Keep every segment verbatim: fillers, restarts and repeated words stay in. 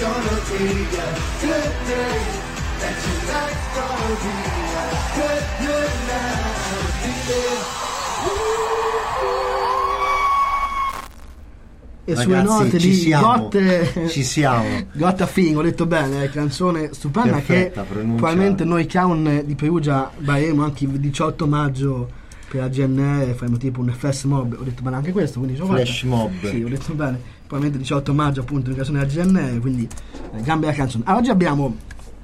gonna be a good day. That tonight's gonna be a good, good night. E Ragazzi, sulle note ci di siamo, Gotte ci siamo. Gotta Fingo, ho detto bene, canzone stupenda. Perfetta che pronuncia. probabilmente noi clown di Perugia balleremo anche il diciotto maggio per la G N R, faremo tipo un flash mob, ho detto bene anche questo, quindi ci ho Flash fatta. mob. Sì, ho detto bene, probabilmente diciotto maggio appunto in occasione della G N R, quindi eh, gambe la canzone. Ah, oggi abbiamo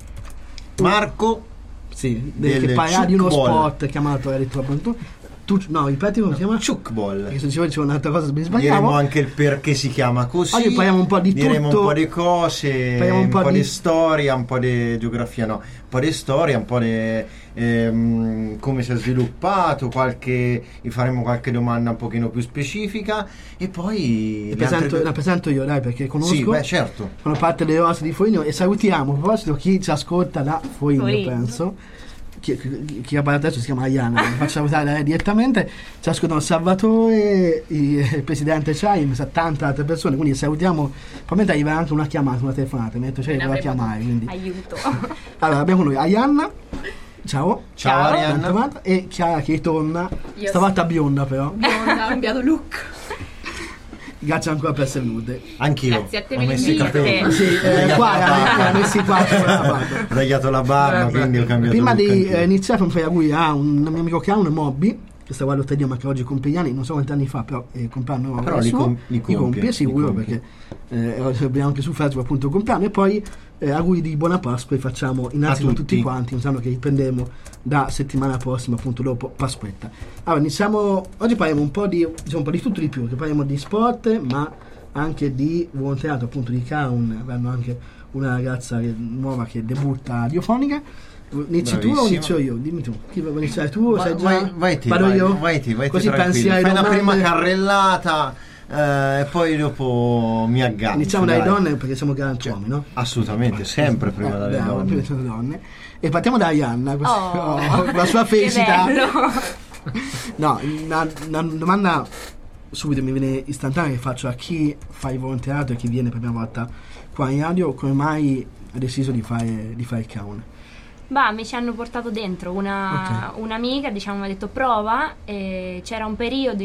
Marco, sì, de- del che parla di uno Chuck Ball. spot chiamato, ha detto appunto tu, no, ripeti come si chiama? Chuck Ball. Perché se dicevo dicevo un'altra cosa mi Diremo sbagliavo. anche il perché si chiama così. Oggi parliamo un po' di Diremo tutto. un po' di cose, Parliamo un, un po' po' di- di storia, un po' di geografia, no, un po' di storia, un po' di ehm, come si è sviluppato, qualche, gli faremo qualche domanda un pochino più specifica e poi La le presento, altre- la presento io, dai, perché conosco. Sì, beh, certo. Fanno parte delle rose di Foligno e salutiamo a proposito chi ci ascolta da Foligno, Foligno. penso. Chi, chi, chi ha parlato adesso si chiama Ayana, vi faccio salutare lei direttamente. Ci ascoltano Salvatore, il presidente Chaim, tante altre persone, quindi salutiamo. Probabilmente arriva anche una chiamata, una telefonata, mi ha detto c'è Ne da avremo chiamare, quindi. Aiuto. Allora abbiamo noi Ayana. Ciao. Ciao, Arianna. Ben trovata. E Chiara che ritorna, Io stavolta bionda però. Bionda, ho cambiato look. Grazie ancora per essere venute. Anch'io. Grazie a te ho per messo i l'invito. capelli. Sì, Ho eh, tagliato qua la ha barba. messi qua con la barba. Ho tagliato la barba, quindi ho cambiato Prima look di anch'io. eh, iniziare un fare auguri a un mio amico clown, Mobby, che sta guardando te, ma che oggi compie gli anni, non so quanti anni fa, però eh, compleanno Però li suo, com- li compie, compie, sicuro, li compie. perché eh, abbiamo anche su Facebook appunto compleanno. E poi eh, auguri di buona Pasqua e facciamo innanzitutto tutti. tutti quanti, un sanno che riprenderemo da settimana prossima, appunto dopo Pasquetta. Allora iniziamo, oggi parliamo un po' di, diciamo un po' di tutto di più, che parliamo di sport, ma anche di volontariato, appunto di clown. Avranno anche una ragazza che- nuova che debutta radiofonica. Inizi tu o Bravissima. inizio io? Dimmi tu. Chi vuoi iniziare tu? Va- Sai già? vai, vai te, Vado vai, io? vai te, vai te Così tranquillo. pensi alle Fai una domande. prima carrellata eh, e poi dopo mi aggancio. Iniziamo dalle dai. donne perché siamo galantuomini, no? Assolutamente, sempre prima Eh, dalle bravo, donne. prima dalle donne. E partiamo da Arianna, questa- Oh, oh, la sua che felicità. bello. No, una, una domanda subito mi viene istantanea che faccio a chi fa il volontariato e chi viene per la prima volta qua in radio: come mai hai deciso di fare, di fare il clown? Bah, mi ci hanno portato dentro una, un'amica, diciamo, mi ha detto prova, e c'era un periodo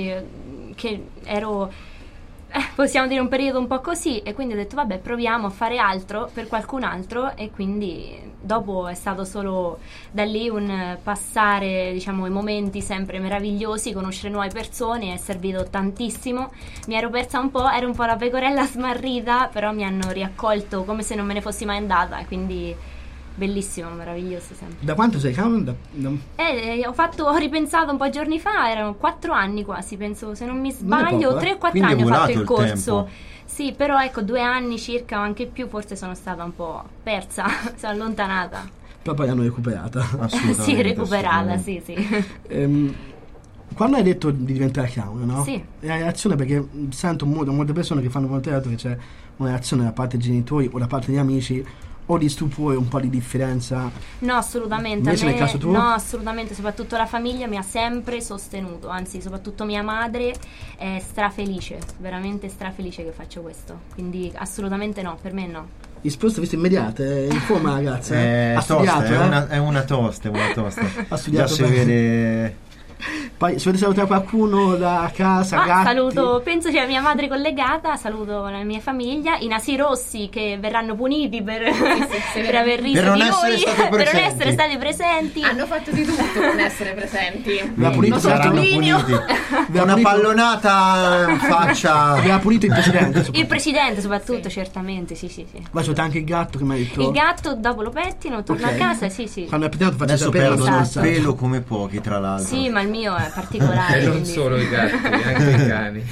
che ero, eh, possiamo dire un periodo un po' così, e quindi ho detto vabbè, proviamo a fare altro per qualcun altro, e quindi dopo è stato solo da lì un passare, diciamo, i momenti sempre meravigliosi, conoscere nuove persone, è servito tantissimo. Mi ero persa un po', ero un po' la pecorella smarrita, però mi hanno riaccolto come se non me ne fossi mai andata, e quindi bellissimo, meraviglioso sempre. Da quanto sei clown? Da, da- Eh, eh, ho fatto, ho ripensato un po' di giorni fa, erano quattro anni quasi, penso, se non mi Non è sbaglio, poco, eh? tre o quattro Quindi è anni ho fatto volato il il corso. tempo. Sì, però ecco, due anni circa o anche più, forse sono stata un po' persa, sono allontanata. però poi l'hanno recuperata. Assolutamente, Sì, recuperata, assolutamente. sì, sì. Ehm, quando hai detto di diventare clown, no? Sì. E la reazione, perché sento mo- da molte persone che fanno volontariato che c'è una reazione da parte dei genitori o da parte degli amici, o di stupore, un po' di differenza. No, assolutamente. Invece a me, nel caso tuo? No, assolutamente, soprattutto la famiglia mi ha sempre sostenuto, anzi, soprattutto mia madre è strafelice, veramente strafelice che faccio questo. Quindi assolutamente no, per me no. Risposte viste immediate, in forma ragazza. eh? È Ha tosta, studiato, è eh? una, è una tosta, è una tosta. Ha studiato Già si bene. vede. Poi se volete salutare qualcuno da casa, Ah, gatti. saluto, penso sia mia madre collegata, saluto la mia famiglia, i nasi rossi che verranno puniti per, per aver riso Per non di essere noi, stati per non presenti. essere stati presenti. Hanno fatto di tutto per non essere presenti. Vi ha punito, Quindi saranno sottolineo. puniti. Vi ha Una punito- pallonata in faccia. vi ha punito il presidente. Il soprattutto. presidente soprattutto, certamente, sì, sì, sì. Poi c'è anche il gatto che mi ha detto. Il gatto dopo lo pettino, torna Ok. a casa, sì, sì. Quando è pettinato faccio Adesso sapere. perdono il Esatto. pelo come pochi, tra l'altro. Sì, ma il mio è particolare. E non quindi- solo i gatti, anche i cani.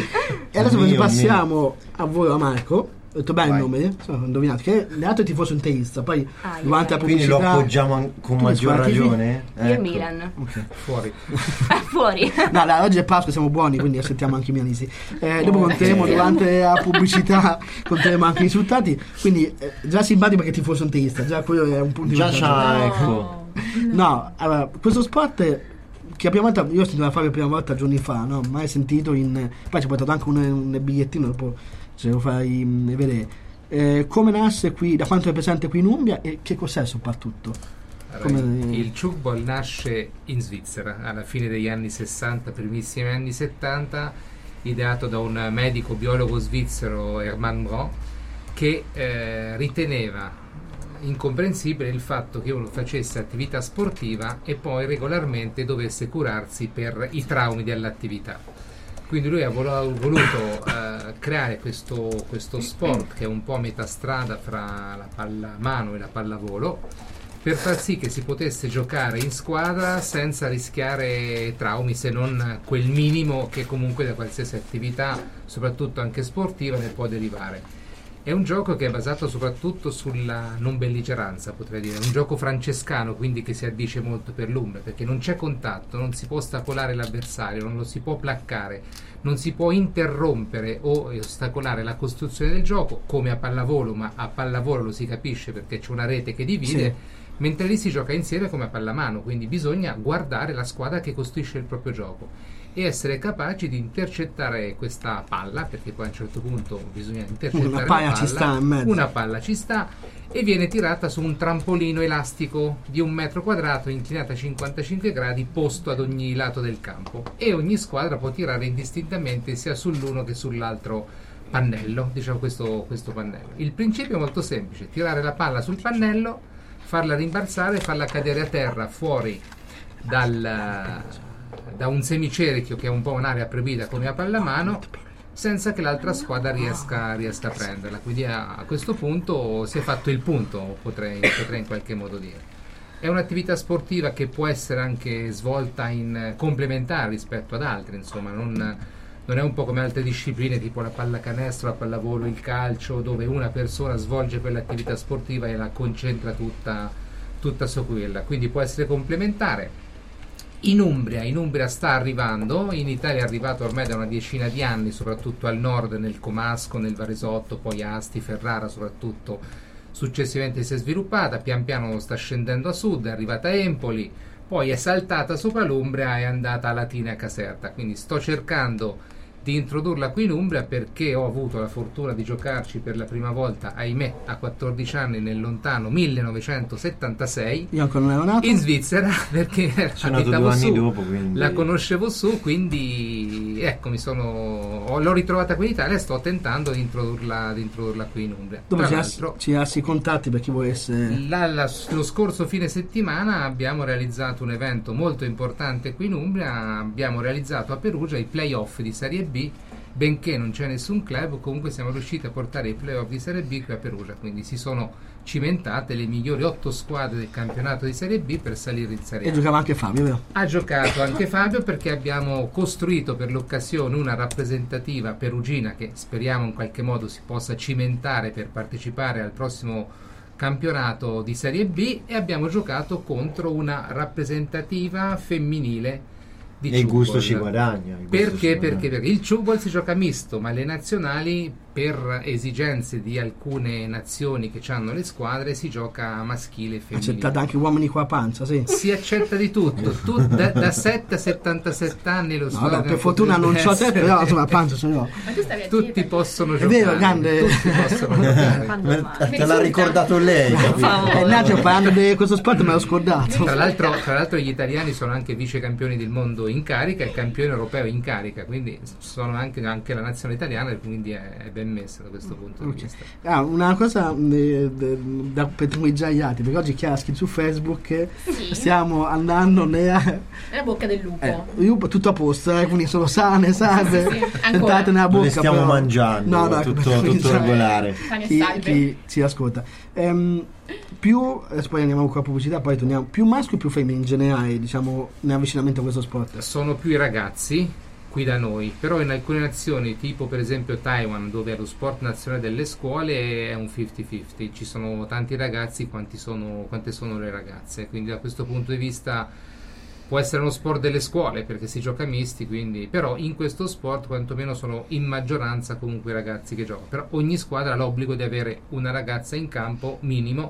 E adesso Mio, passiamo a voi, a Marco. Ho detto bene il Vai. nome, eh? So, ho indovinato che le altre tifoso interista, poi Ah, io durante la beh. Quindi pubblicità lo appoggiamo an- con Tu maggior che squadra tifi? ragione. Io il Ecco. Milan. Ok. Fuori. Fuori. No, dai, oggi è Pasqua, siamo buoni, quindi accettiamo anche i milanesi. Eh, dopo conteremo durante la pubblicità, conteremo anche i risultati. Quindi eh, già simpatico perché tifoso interista, già quello è un punto di Già vantaggio. c'ha, ecco. No, allora, questo sport che abbiamo fatto, io ho sentito fare la prima volta giorni fa, no? Mai sentito in. Poi ci ho portato anche un, un bigliettino, dopo ce lo fai mm, vedere. Eh, come nasce qui, da quanto è presente qui in Umbria e che cos'è soprattutto? Allora, Come- il Chugball nasce in Svizzera alla fine degli anni sessanta, primissimi anni settanta, ideato da un medico biologo svizzero, Hermann Braun, che eh, riteneva incomprensibile il fatto che uno facesse attività sportiva e poi regolarmente dovesse curarsi per i traumi dell'attività. Quindi lui ha vol- voluto eh, creare questo, questo sport che è un po' a metà strada fra la pallamano e la pallavolo, per far sì che si potesse giocare in squadra senza rischiare traumi, se non quel minimo che comunque da qualsiasi attività, soprattutto anche sportiva, ne può derivare. È un gioco che è basato soprattutto sulla non belligeranza, potrei dire, è un gioco francescano, quindi che si addice molto per l'Umbria, perché non c'è contatto, non si può ostacolare l'avversario, non lo si può placcare, non si può interrompere o ostacolare la costruzione del gioco, come a pallavolo, ma a pallavolo lo si capisce perché c'è una rete che divide, Sì. mentre lì si gioca insieme come a pallamano, quindi bisogna guardare la squadra che costruisce il proprio gioco e essere capaci di intercettare questa palla, perché poi a un certo punto bisogna intercettare Una la palla palla, ci sta in mezzo. una palla ci sta e viene tirata su un trampolino elastico di un metro quadrato inclinato a cinquantacinque gradi, posto ad ogni lato del campo, e ogni squadra può tirare indistintamente sia sull'uno che sull'altro pannello, diciamo questo, questo pannello. Il principio è molto semplice: tirare la palla sul pannello, farla rimbalzare e farla cadere a terra fuori dal, da un semicerchio che è un po' un'area proibita come a pallamano, senza che l'altra squadra riesca, riesca a prenderla. Quindi a, a questo punto si è fatto il punto, potrei, potrei in qualche modo dire. È un'attività sportiva che può essere anche svolta in complementare rispetto ad altre, insomma, non, non è un po' come altre discipline tipo la pallacanestro, la pallavolo, il calcio, dove una persona svolge quell'attività sportiva e la concentra tutta, tutta su quella, quindi può essere complementare. In Umbria, in Umbria sta arrivando, in Italia è arrivato ormai da una decina di anni, soprattutto al nord, nel Comasco, nel Varesotto, poi Asti, Ferrara soprattutto. Successivamente si è sviluppata, pian piano sta scendendo a sud, è arrivata a Empoli, poi è saltata sopra l'Umbria e è andata a Latina e a Caserta. Quindi sto cercando di introdurla qui in Umbria perché ho avuto la fortuna di giocarci per la prima volta, ahimè, a quattordici anni nel lontano millenovecentosettantasei. Io ancora non ero nato. In Svizzera, perché Sono nato abitavo due anni su, dopo, quindi la conoscevo su, quindi ecco, mi sono ho- l'ho ritrovata qui in Italia e sto tentando di introdurla, di introdurla qui in Umbria. Dove Tra ci l'altro, ci lasci i contatti per chi volesse. la- la- lo scorso fine settimana abbiamo realizzato un evento molto importante qui in Umbria, abbiamo realizzato a Perugia i playoff di Serie B. Benché non c'è nessun club, comunque siamo riusciti a portare i playoff di Serie B qui a Perugia, quindi si sono cimentate le migliori otto squadre del campionato di Serie B per salire in Serie E A. giocava anche Fabio, vero? Ha giocato anche Fabio perché abbiamo costruito per l'occasione una rappresentativa perugina che speriamo in qualche modo si possa cimentare per partecipare al prossimo campionato di Serie B, e abbiamo giocato contro una rappresentativa femminile di e il gusto Chugball. ci guadagna. il gusto Perché? ci guadagna. Perché? Perché il Chugball si gioca misto, ma le nazionali, per esigenze di alcune nazioni che hanno le squadre, si gioca maschile e femminile. Accettate anche uomini qua a pancia, sì. Si accetta di tutto, tu, da, da sette a settantasette anni lo No, slogan vabbè, per fortuna non potrebbe c'ho te, essere- però insomma a pancia ce l'ho. Ma tu stavi a tutti dieta? possono È giocare, vero, grande. tutti possono giocare. Quando Me- mai? te l'ha ricordato lei, capito? Eh, Naggio, parlando di questo sport me l'ho scordato. Tra l'altro, tra l'altro gli italiani sono anche vice campioni del mondo in carica e campione europeo in carica, quindi sono anche, anche la nazione italiana, e quindi è, è ben messa da questo punto di Ok. vista. Ah, una cosa eh, de- da, per tranquillizzare, perché oggi Chiara ha scritto su Facebook che Sì. stiamo andando nella, Nella bocca del lupo. eh, io tutto a posto, eh, quindi sono sane, salve, Sì, sì, ancora. sentate nella Non bocca. le stiamo però- mangiando, No, no, tutto, per tutto tranquillizzare regolare. Sani e chi, salve. chi ci ascolta. Ehm, più, adesso poi andiamo con la pubblicità, poi torniamo, più maschio o più femmine in generale, diciamo, nell'avvicinamento a questo sport? Sono più i ragazzi qui da noi, però in alcune nazioni tipo per esempio Taiwan, dove è lo sport nazionale delle scuole, è un cinquanta cinquanta, ci sono tanti ragazzi quanti sono, quante sono le ragazze, quindi da questo punto di vista può essere uno sport delle scuole perché si gioca misti, quindi, però in questo sport quantomeno sono in maggioranza comunque i ragazzi che giocano, però ogni squadra ha l'obbligo di avere una ragazza in campo minimo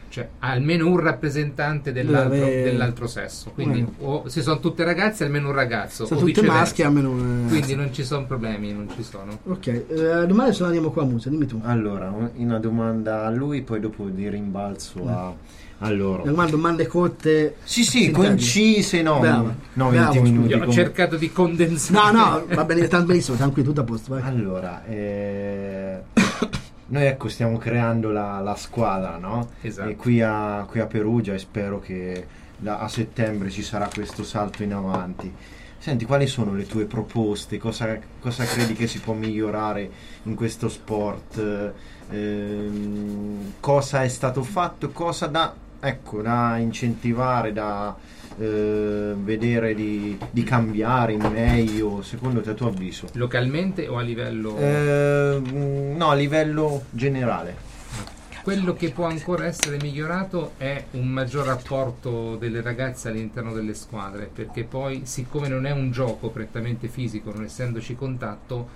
cioè almeno un rappresentante dell'altro, Deve- dell'altro sesso, quindi Eh. o se sono tutte ragazze almeno un ragazzo, Sono o tutte viceversa. maschi, almeno un- Quindi non ci sono problemi, non ci sono. Ok, eh, domani se no andiamo qua a Musa, dimmi tu. Allora, una domanda a lui, poi dopo di rimbalzo a, a loro. Mi raccomando, domande cotte. Sì, sì, sintetiche. concise, no, Bravo. no Bravo, venti minuti. Io ho com- cercato di condensare. No, no, va bene, sta benissimo, tranquillo, tutto a posto, vai. Allora, eh, noi ecco stiamo creando la, la squadra, no? Esatto. E qui a, qui a Perugia e spero che da- a settembre ci sarà questo salto in avanti. Senti, quali sono le tue proposte? Cosa, cosa credi che si può migliorare in questo sport? Ehm, cosa è stato fatto? Cosa da, ecco, da incentivare, da eh, vedere di, di cambiare in meglio, secondo te, a tuo avviso? Localmente o a livello... Ehm, no, a livello generale. Quello che può ancora essere migliorato è un maggior rapporto delle ragazze all'interno delle squadre, perché poi, siccome non è un gioco prettamente fisico, non essendoci contatto,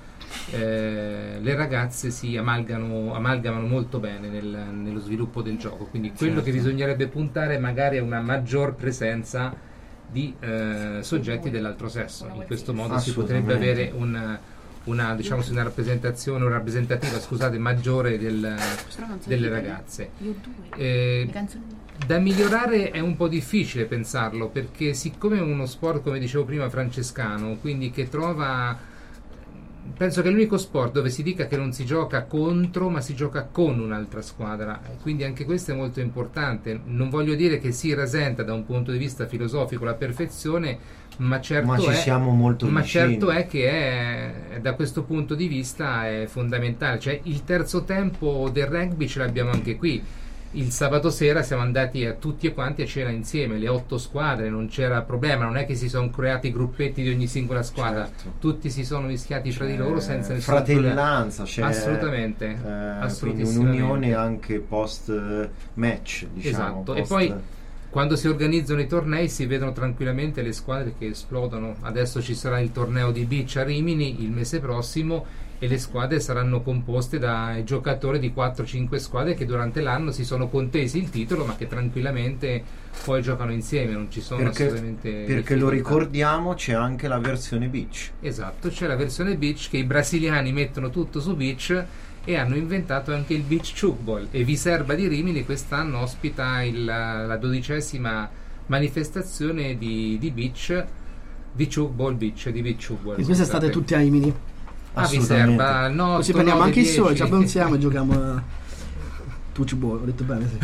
eh, le ragazze si amalgano, amalgamano molto bene nel- nello sviluppo del gioco. Quindi quello Certo. che bisognerebbe puntare è magari a una maggior presenza di eh, soggetti dell'altro sesso. In questo modo si potrebbe Assolutamente. avere un una, diciamo, una rappresentazione, una rappresentativa, scusate, maggiore del- delle ragazze. Io due. Eh, Le canzoni. da migliorare è un po' difficile pensarlo, perché siccome è uno sport, come dicevo prima, francescano, quindi che trova, penso che è l'unico sport dove si dica che non si gioca contro, ma si gioca con un'altra squadra, quindi anche questo è molto importante. Non voglio dire che si rasenta da un punto di vista filosofico la perfezione, ma certo Ma ci è, siamo molto ma vicini. certo è che è, da questo punto di vista è fondamentale. Cioè, il terzo tempo del rugby ce l'abbiamo anche qui. Il sabato sera siamo andati a tutti e quanti a cena insieme, le otto squadre, non c'era problema, non è che si sono creati gruppetti di ogni singola squadra, Certo. tutti si sono mischiati fra di C'è loro senza nessun problema. fratellanza, c'è Assolutamente, eh, quindi assolutissimamente. un'unione anche post eh, match, diciamo. Esatto, e post- poi quando si organizzano i tornei si vedono tranquillamente le squadre che esplodono. Adesso ci sarà il torneo di beach a Rimini il mese prossimo e le squadre saranno composte dai giocatori di quattro cinque squadre che durante l'anno si sono contesi il titolo, ma che tranquillamente poi giocano insieme, non ci sono perché, assolutamente perché lo difficoltà. ricordiamo, c'è anche la versione beach. Esatto, c'è la versione beach che i brasiliani mettono tutto su beach e hanno inventato anche il beach chukball, e Viserba di Rimini quest'anno ospita il- la dodicesima manifestazione di, di beach, di chukball beach, di beach chukball. E quest'estate scusate. tutti a Rimini. a Assolutamente. Viserba, no, Così sto prendiamo nove, anche il sole, ci dieci. abbronziamo e giochiamo a Touchball, ho detto bene, sì.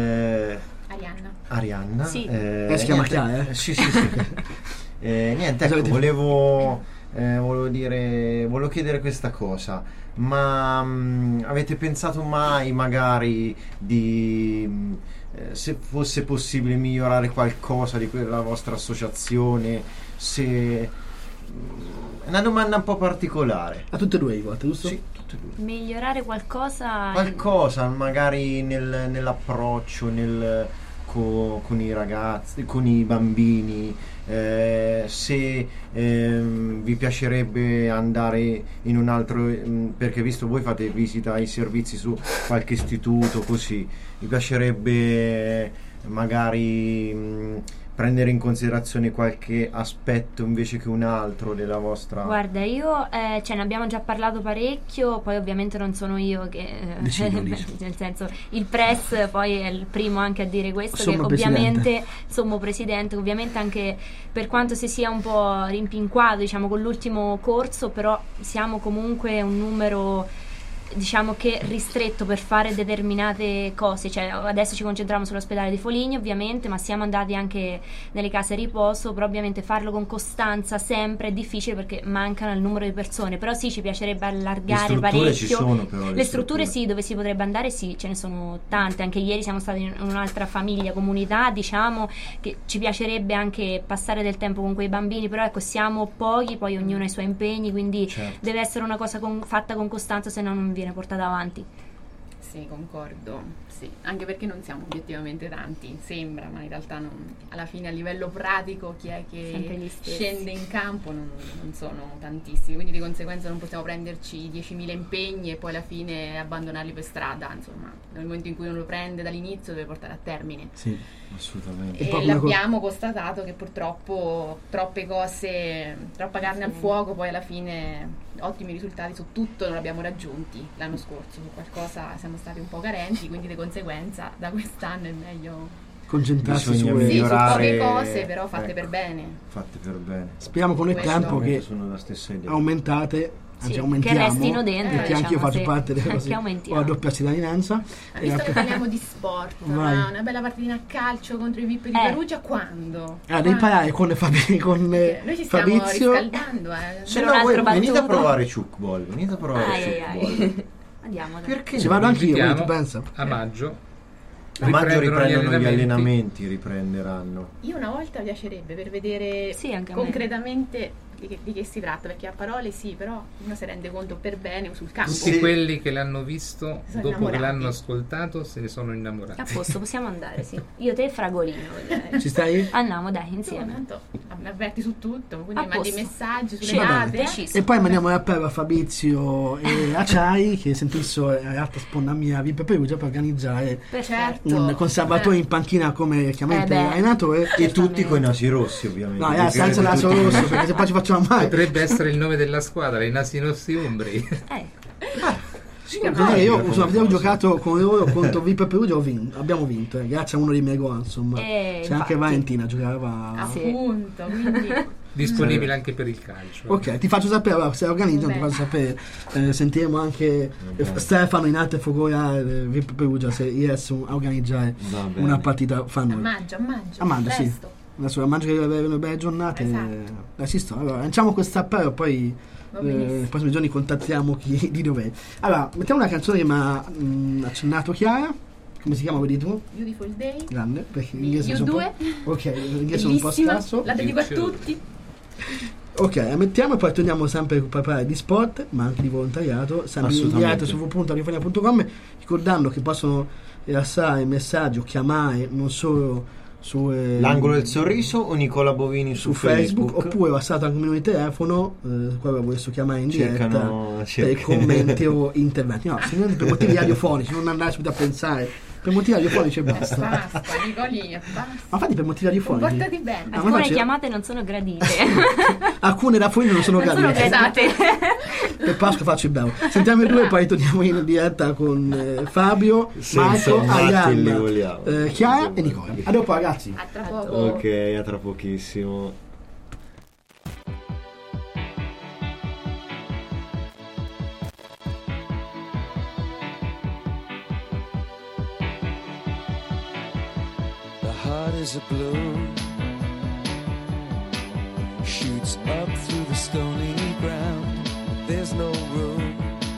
Eh, Arianna. Arianna. Sì. eh, Eh, si chiama niente, Chia, eh? Sì, sì, sì. Eh, niente, Cosa ecco, avete- volevo, eh, volevo dire, volevo chiedere questa cosa, ma mh, avete pensato mai magari di, mh, eh, se fosse possibile migliorare qualcosa di quella vostra associazione? Se mh, è una domanda un po' particolare. A tutte e due rivolte, giusto? Sì, tutte e due. Migliorare qualcosa. Qualcosa magari nel- nell'approccio nel, co- con i ragazzi, con i bambini, eh, se ehm, vi piacerebbe andare in un altro, mm, perché visto voi fate visita ai servizi su qualche istituto così, vi piacerebbe magari mm, prendere in considerazione qualche aspetto invece che un altro della vostra... Guarda, io eh, cioè ne abbiamo già parlato parecchio, poi ovviamente non sono io che eh, Decido, dici. nel senso il press poi è il primo anche a dire questo, Sommo che ovviamente presidente. sommo presidente, ovviamente anche per quanto si sia un po' rimpinguato, diciamo, con l'ultimo corso, però siamo comunque un numero, diciamo, che ristretto per fare determinate cose. Cioè adesso ci concentriamo sull'ospedale di Foligno ovviamente, ma siamo andati anche nelle case riposo, però ovviamente farlo con costanza sempre è difficile perché mancano il numero di persone, però sì, ci piacerebbe allargare Le strutture parecchio. ci sono, però, le le strutture strutture. sì, dove si potrebbe andare sì, ce ne sono tante. Anche ieri siamo stati in un'altra famiglia, comunità, diciamo, che ci piacerebbe anche passare del tempo con quei bambini, però ecco, siamo pochi, poi ognuno ha i suoi impegni, quindi Certo. deve essere una cosa con- fatta con costanza, se no non viene portata avanti. Sì, concordo, sì, anche perché non siamo obiettivamente tanti, sembra, ma in realtà non, alla fine a livello pratico chi è Sempre gli che stessi. scende in campo non, non sono tantissimi, quindi di conseguenza non possiamo prenderci diecimila impegni e poi alla fine abbandonarli per strada, insomma, nel momento in cui uno lo prende dall'inizio deve portare a termine. Sì. Assolutamente. E E poi come l'abbiamo constatato che purtroppo troppe cose, troppa carne al Sì. fuoco, poi alla fine ottimi risultati su tutto non abbiamo raggiunti l'anno scorso, su qualcosa siamo stati un po' carenti, quindi di conseguenza da quest'anno è meglio concentrarsi Bisogna su sì, su migliorare, poche cose però fatte ecco, per bene. fatte per bene. speriamo con il Questo- tempo che sono della stessa idea. aumentate, anzi Sì, aumentiamo, che restino dentro, perché anche io diciamo, faccio sì. parte delle Che cose, ho aumentiamo. la doppia cittadinanza. Ma E visto la- che parliamo di sport, Vai. ma una bella partitina a calcio contro i V I P di Eh. Perugia quando? Ah, devi Quando? parlare con, Fabi, con eh, Perché noi ci stiamo Fabrizio. riscaldando, eh. Se Per no un voi altro venite a battuto. provare Ciucball, venite a provare Ai, ai, Ciucball. ai. Andiamo, dai. Perché Ci no? vado anch'io, Invitiamo quindi tu pensa. a maggio. A maggio riprendono gli allenamenti. allenamenti, riprenderanno. Io una volta piacerebbe per vedere Sì, anche a me. concretamente di che, di che si tratta, perché a parole sì, però uno si rende conto per bene sul campo. Tutti Sì. quelli che l'hanno visto, Sono dopo che innamorati. l'hanno ascoltato, se ne sono innamorati. A posto, possiamo andare, sì. Io, te e Fragolino. voglio- Ci stai? Andiamo, dai, Insomma, insieme. tanto mi avverti su tutto, quindi A mi mandi posto. messaggi Sì, sulle va bene. date. Preciso. E poi mandiamo l'appello a Fabrizio e a Ciai che sentissero l'altra sponda mia V I P Perugia per organizzare Perfetto. un conservatore Eh. in panchina come chiaramente Eh beh. allenatore. E Certamente. tutti con i nasi rossi, ovviamente. No, eh, Perché senza tutti- naso rosso, perché se poi ci facciamo male. Potrebbe essere il nome della squadra, i nasi rossi umbri. Eh, Sì, Perché no, io come insomma, abbiamo cosa. giocato con loro contro V I P Perugia, ho vinto, abbiamo vinto, eh, grazie a uno dei miei gol, insomma. Eh, C'è anche infatti. Valentina, giocava. Ah, Sì. Appunto, quindi Disponibile anche per il calcio. Ok, ti faccio sapere, allora, se organizzano ti Vabbè. faccio sapere. Eh, sentiremo anche eh, bene. Stefano in arte Fogora, eh, V I P Perugia, se riescono a organizzare Va bene. una partita fra a noi. maggio, a maggio. A maggio, sì. presto. Adesso a maggio che avere una belle giornate. Esatto. Eh, si sta. Allora, lanciamo questo appello, poi Va eh, benissimo. nei prossimi giorni contattiamo chi di dov'è. Allora, mettiamo una canzone che mi ha mh, accennato Chiara. Come si chiama, vedi tu? Beautiful Day. Grande, perché Di l'inglese è un po'. U due. Ok, l'inglese è un po' Bellissima, scarso. la dedico a Beautiful. tutti. Ok, la mettiamo e poi torniamo sempre a parlare di sport, ma anche di volontariato, sempre in Assolutamente. diretta su w w w punto radiofonia punto com, ricordando che possono lasciare messaggi o chiamare non solo su eh, L'angolo del sorriso o Nicola Bovini su su, Facebook, Facebook, oppure lasciate anche un numero di telefono, eh, quello volesse chiamare in diretta Cercano- per cercano- commenti o interventi. No, se non per motivi radiofonici, non andare subito a pensare. Per motivi radiofonici e basta. Basta, Nicoli, basta. Ma infatti per motivi radiofonici Comportati bene. Ah, ma alcune faccio- chiamate non sono gradite. alcune da fuori non sono non sono gradite. gradite. Per Pasqua faccio il bello. Sentiamo i due e poi torniamo in diretta con eh, Fabio, Senza Marco, un matti li Arianna, vogliamo. eh, Chiara e Nicola. A dopo ragazzi. A tra poco. Ok, a tra pochissimo. The heart is a balloon, shoots up through the stony ground. There's no room,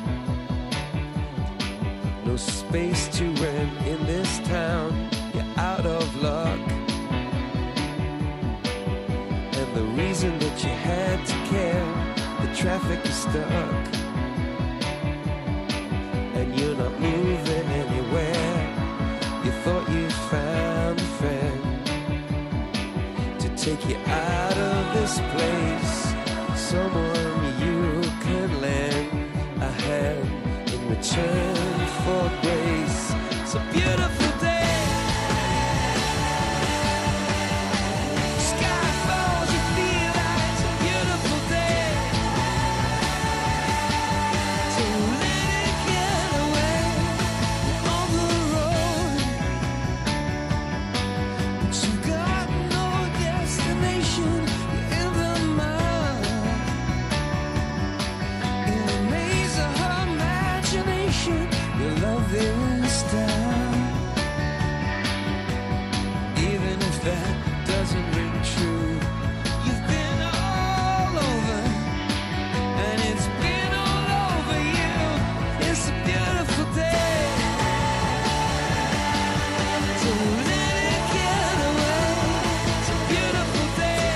no space to rent in this town. You're out of luck, and the reason that you had to care, the traffic is stuck, and you're not moving anywhere. You thought you'd found a friend to take you out of this place, someone you could lend a hand in return for grace. It's a beautiful day, sky falls, you feel like it's a beautiful day. So let it get away on the road. But you got no destination, you're in the mud, in the maze of her imagination. Your love is down, even if that doesn't ring true. You've been all over, and it's been all over you. It's a beautiful day, so let it get away. It's a beautiful day.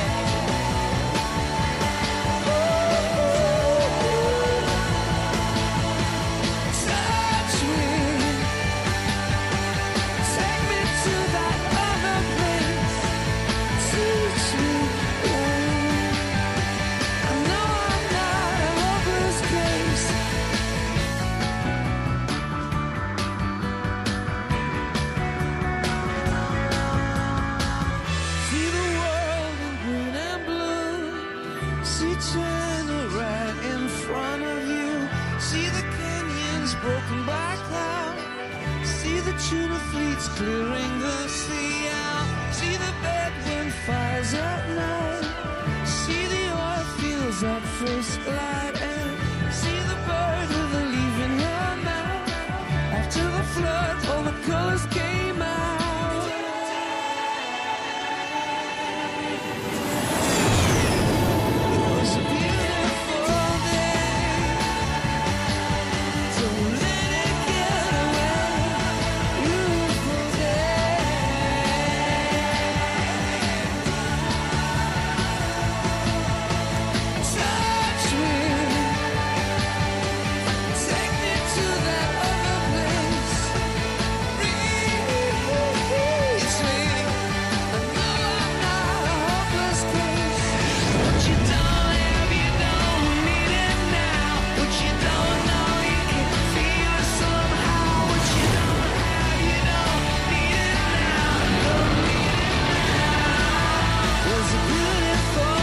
Touch me, bridges broken by cloud. See the tuna fleets clearing the sea out. See the bedroom fires at night. See the oil fields at first light. And see the bird with a leaf in her mouth. After the flood, all the colors came out. It was a beautiful day. Don't let it get away. Beautiful day. Touch me. Take me to that other place. Reach me. I know I'm not a hopeless case. What you don't have, you don't need it now. What you don't know, you can feel it somehow. What you don't have, you don't need it now. Don't need it now. It was a beautiful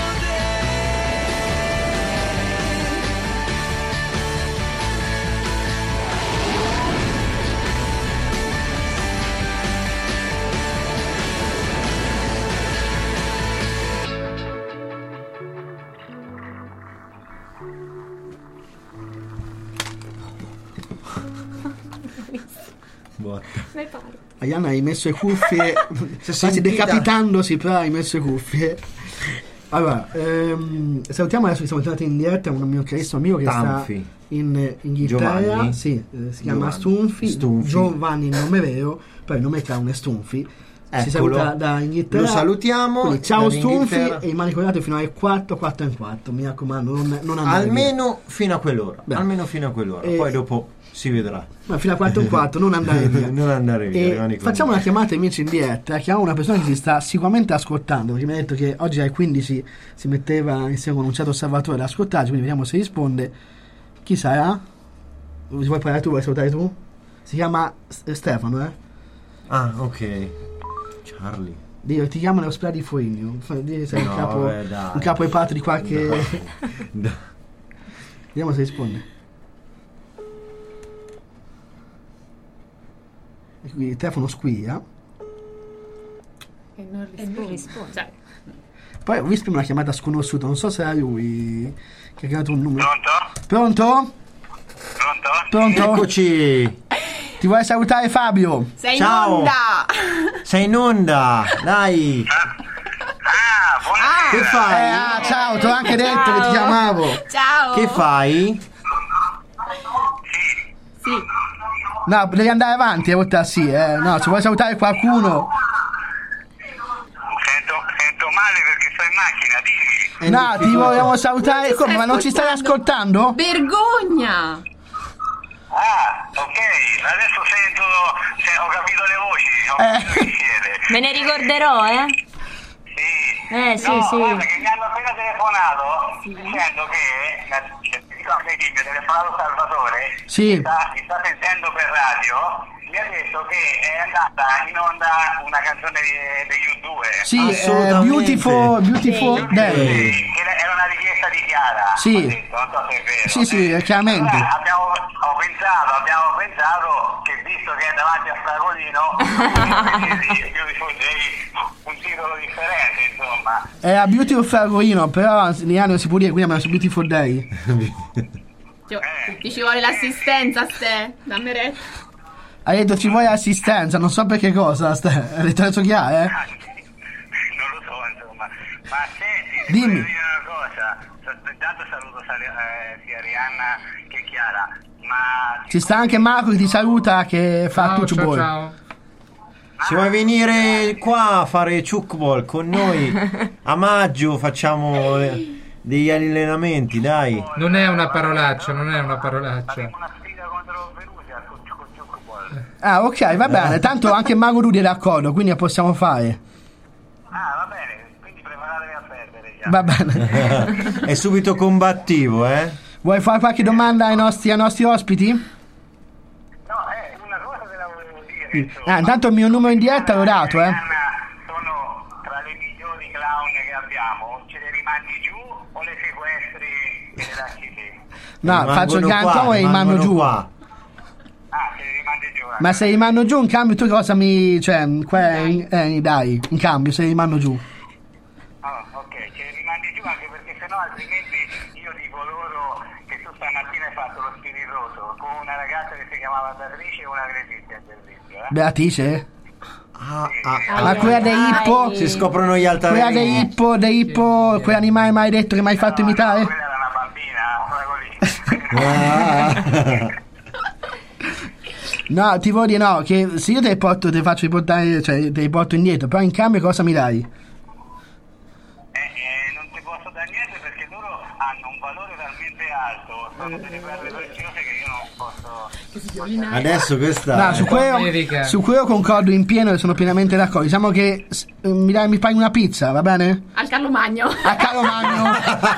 Botta. Ne parlo. Aianna hai messo le cuffie, quasi sentita- decapitandosi, però hai messo le cuffie. Allora, ehm, salutiamo adesso che siamo tornati in diretta un mio carissimo amico che Tanfi. sta in Inghilterra. Giovanni. Sì, eh, si chiama Giovanni. Stunfi. Stunfi. Giovanni il nome vero, poi il nome clown è Stunfi. Si Eccolo. saluta da Inghilterra. Lo salutiamo. Quindi, ciao Stunfi dall'Inghilterra. e rimani collegato fino alle quattro, quattro in quattro. Mi raccomando, non, non andare via. Almeno fino a quell'ora. Beh. Almeno fino a quell'ora. Eh, Poi dopo si vedrà. Ma fino a quattro in quattro, non andare via. Non andare via, E rimani con facciamo me. una chiamata amici in diretta. Chiamiamo una persona che si sta sicuramente ascoltando. Perché mi ha detto che oggi alle quindici si metteva insieme con un certo osservatore ad ascoltarci. Quindi vediamo se risponde. Chi sarà? Vuoi parlare tu? Vuoi salutare tu? Si chiama S- Stefano, eh? Ah, ok. Charlie. Dio, ti chiamano all'ospedale di Foligno. Fa- di- Sei No, il capo, vabbè, dai. un capo reparto di qualche. Dai. Vediamo se risponde. E qui il telefono squilla. E non E lui risponde. risponde. Cioè, Poi ho visto una chiamata sconosciuta, non so se era lui che ha chiamato un numero. Pronto? Pronto? Pronto? Pronto? Eccoci. Ti vuoi salutare Fabio? sei Ciao. in onda! Sei in onda. Dai. Ah, buonasera. Che Eh, fai? ah, ciao, ti ho anche detto che ti Ciao. chiamavo. Ciao! Che fai? Sì. No, devi andare avanti, oltre a sì, eh. No, se vuoi salutare qualcuno. Sento, sento male perché sto in macchina, dimmi. No, ti vogliamo salutare. ti Come? stai Ma non ci stai ascoltando? ascoltando? Vergogna! Ah, ok, adesso sento, se- ho capito le voci, ho Eh. capito chi siete. Me ne ricorderò, eh? Sì. Eh, sì, no, sì. guarda che mi hanno appena telefonato dicendo che, che mi mi ha telefonato Salvatore, Sì. mi sta, mi sta sentendo per radio, mi ha detto che è andata in onda una canzone di- degli U due. Sì, eh, Assolutamente. Beautiful, Beautiful Sì. Day. Sì, che era una richiesta di Chiara. Sì. ho detto, non so se è vero. Sì, sì, Eh, chiaramente. allora, abbiamo, ho pensato, abbiamo pensato che visto che è davanti a Fragolino, Beautiful Day, un titolo differente, insomma. Era Beautiful Fragolino, però negli anni non si può dire, quindi abbiamo messo Beautiful Day. Cioè, ti ci vuole l'assistenza, Ste? Dammi retta. Ha detto ci vuoi assistenza, non so per che cosa, Ste. Ha detto adesso chiaro, eh? Non lo so, insomma. Ma senti, ti Dimmi. voglio dire una cosa. Sa- Intanto saluto Sali- eh, sia Rihanna che Chiara. Ma Ci sta anche Marco che ti saluta, che fa Ciao, Touch ciao, Ball. ciao. Se vuoi venire qua a fare Chuckball con noi a maggio facciamo eh, degli allenamenti, dai. Non è una parolaccia, non è una parolaccia. faremo una sfida contro Perugia con con Giucobol. Ah, ok, va bene. Tanto anche Mago Rudy è d'accordo, quindi la possiamo fare. Ah, va bene, quindi preparatevi a perdere già. Va bene. È subito combattivo, eh? Vuoi fare qualche domanda ai nostri, ai nostri ospiti? No, eh, una cosa te la volevo dire. insomma. Ah, intanto il mio numero in diretta l'ho dato, eh. Rihanna sono tra le migliori clown che abbiamo. Ce le rimandi giù o le sequestri e le lasci te? No, Rimangono faccio il qua, ganto e li mando rimangono giù. qua. figura. Ma se rimando giù in cambio tu cosa mi... cioè, que- eh, dai, in cambio se rimando giù. Ah, ok, ci rimandi giù anche perché sennò altrimenti io dico loro che tu stamattina hai fatto lo spiritoso con una ragazza che si chiamava Beatrice e una Gretizia in servizio, eh? Beatrice? Ah, ah, Ma ah, quella dei Ippo? si scoprono gli Quella altarini. dei Ippo, dei Ippo, quell'animale maledetto che mi hai fatto No, imitare? no, quella era una bambina, quella lì. Ah. No, ti voglio dire no, che se io te porto, te faccio riportare, cioè te porto indietro, però in cambio cosa mi dai? Eh, eh, non ti posso dare niente perché loro hanno un valore talmente alto, sono delle perle preziose che io non posso... Adesso questa No, su quello, America. su quello concordo in pieno e sono pienamente d'accordo. Diciamo che s- mi, dai, mi paghi una pizza, va bene? Al Carlo Magno. A Carlo Magno.